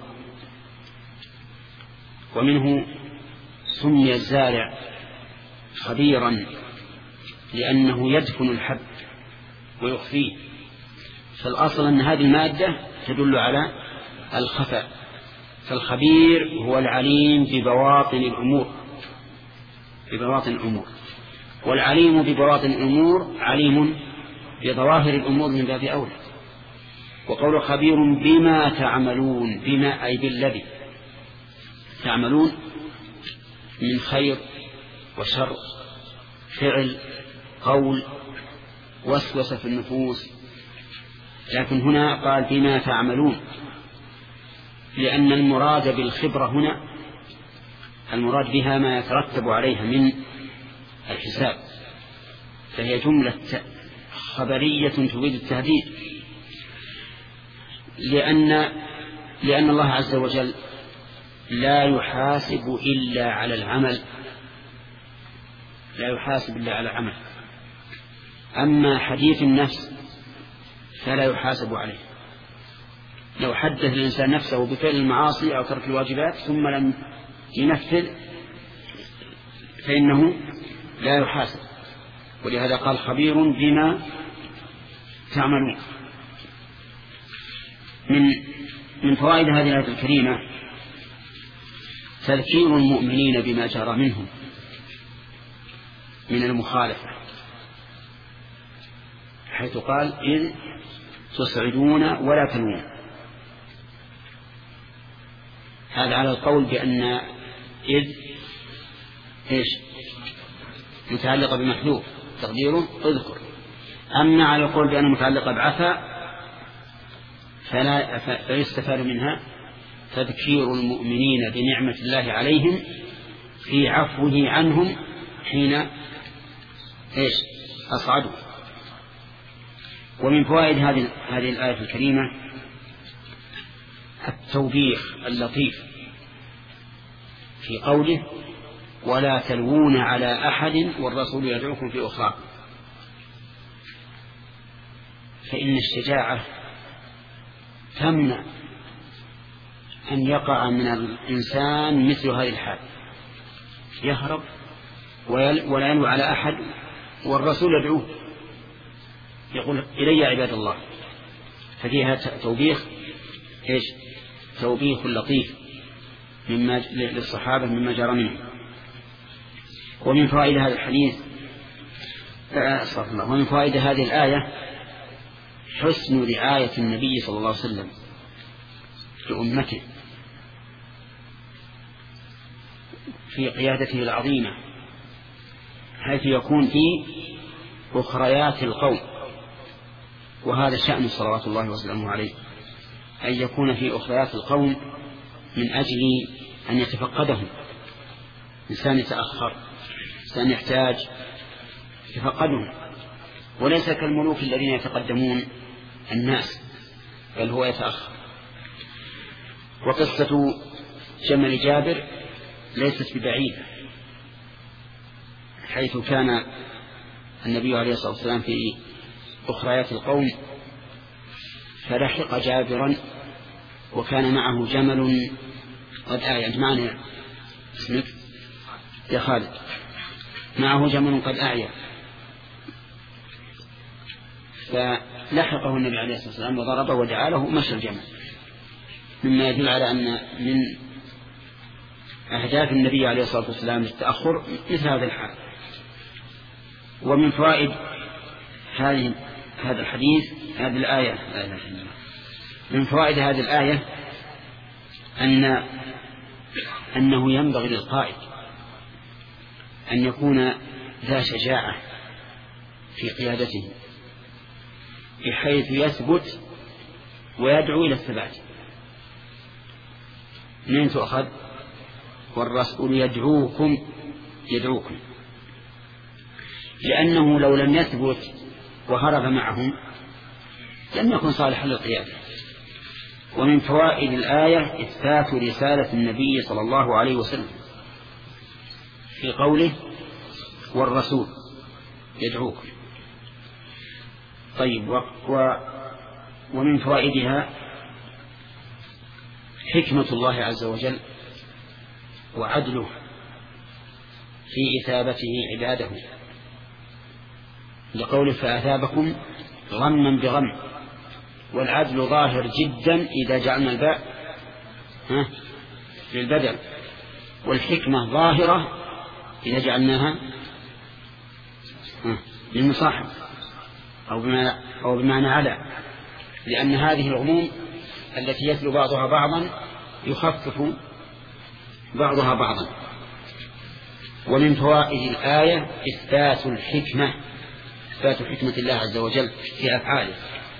ومنه سمي الزارع خبيرا لأنه يدفن الحب ويخفيه. فالأصل أن هذه المادة تدل على الخفاء، فالخبير هو العليم ببواطن الأمور ببواطن الأمور والعليم ببواطن الأمور عليم بظواهر الأمور من باب أولى. وقول خبير بما تعملون، بما أي بالذي تعملون من خير وشر، فعل قول وسوسة في النفوس. لكن هنا قال بما تعملون، لأن المراد بالخبرة هنا المراد بها ما يترتب عليها من الحساب، فهي جملة خبرية تفيد التهديد، لأن لأن الله عز وجل لا يحاسب إلا على العمل لا يحاسب إلا على العمل. أما حديث النفس فلا يحاسب عليه. لو حدث الإنسان نفسه بفعل المعاصي أو ترك الواجبات ثم لم ينفذ فإنه لا يحاسب. ولهذا قال خبير بما تعملون. من من فوائد هذه الآية الكريمة تذكير المؤمنين بما جرى منهم من المخالفة، حيث قال إذ تصعدون ولا تلوون. هذا على القول بأن إذ إيش متعلقة بمحذوف تقديره اذكر. أما على القول بأنه متعلقة بعفا فلا فيستفاد منها تذكير المؤمنين بنعمة الله عليهم في عفوه عنهم حين إيش أصعدوا. ومن فوائد هذه هذه الآية الكريمة التوبيخ اللطيف في قوله ولا تلوون على أحد والرسول يدعوكم في أخرى. فإن الشجاعة تمنع أن يقع من الإنسان مثل هذه الحال، يهرب ولا يلوي على أحد والرسول يدعوه يقول إلي عباد الله. ففيها توبيخ إيش توبيخ لطيف مما للصحابة مما جرى منه. ومن فوائد هذا الحديث أستغفر الله ومن فوائد هذه الآية حسن رعاية النبي صلى الله عليه وسلم لأمته في قيادته العظيمة، حيث يكون في أخريات القوم. وهذا شأن صلوات الله وسلامه عليه، أن يكون في أخريات القوم من أجل أن يتفقدهم. إنسان يتأخر، إنسان يحتاج يتفقدهم، وليس كالملوك الذين يتقدمون الناس، بل هو يتأخر. وقصة جمل جابر ليست ببعيدة، حيث كان النبي عليه الصلاة والسلام في أخريات القوم فلحق جابرا وكان معه جمل قد آية. أنت معنا اسمك يا خالد. معه جمل قد أعيا. فلحقه النبي عليه الصلاة والسلام وضربه ودعا له مشى الجمل، مما يدل على أن من أهداف النبي عليه الصلاة والسلام للتأخر مثل هذا الحال. ومن فوائد هذه هذا الحديث هذه الآية من فوائد هذه الآية أن أنه ينبغي للقائد أن يكون ذا شجاعة في قيادته بحيث يثبت ويدعو إلى الثبات. من تؤخذ؟ والرسول يدعوكم يدعوكم لأنه لو لم يثبت وهرب معهم لم يكن صالحا للقيادة. ومن فوائد الآية إثبات رسالة النبي صلى الله عليه وسلم في قوله والرسول يدعوكم. طيب و... و... ومن فوائدها حكمة الله عز وجل وعدله في إثابته عباده، لقوله فأثابكم غما بغم، والعدل ظاهر جدا إذا جعلنا الباء ها للبدل، والحكمة ظاهرة إذا جعلناها للمصاحب أو بمعنى, أو بمعنى على، لأن هذه العموم التي يتلو بعضها بعضا يخفف بعضها بعضا. ومن فوائد الآية إثبات الحكمة إثبات حكمة الله عز وجل في أفعاله.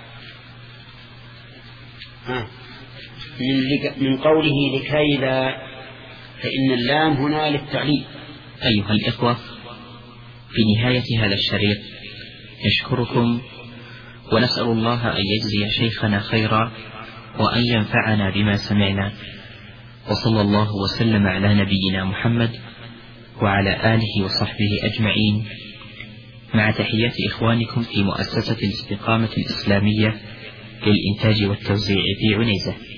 ها من, من قوله لكي لا، فإن اللام هنا للتعليل. أيها الإخوة، في نهاية هذا الشريط نشكركم ونسأل الله أن يجزي شيخنا خيرا وأن ينفعنا بما سمعنا، وصلى الله وسلم على نبينا محمد وعلى آله وصحبه أجمعين، مع تحيات إخوانكم في مؤسسة الاستقامة الإسلامية للإنتاج والتوزيع في عنيزة.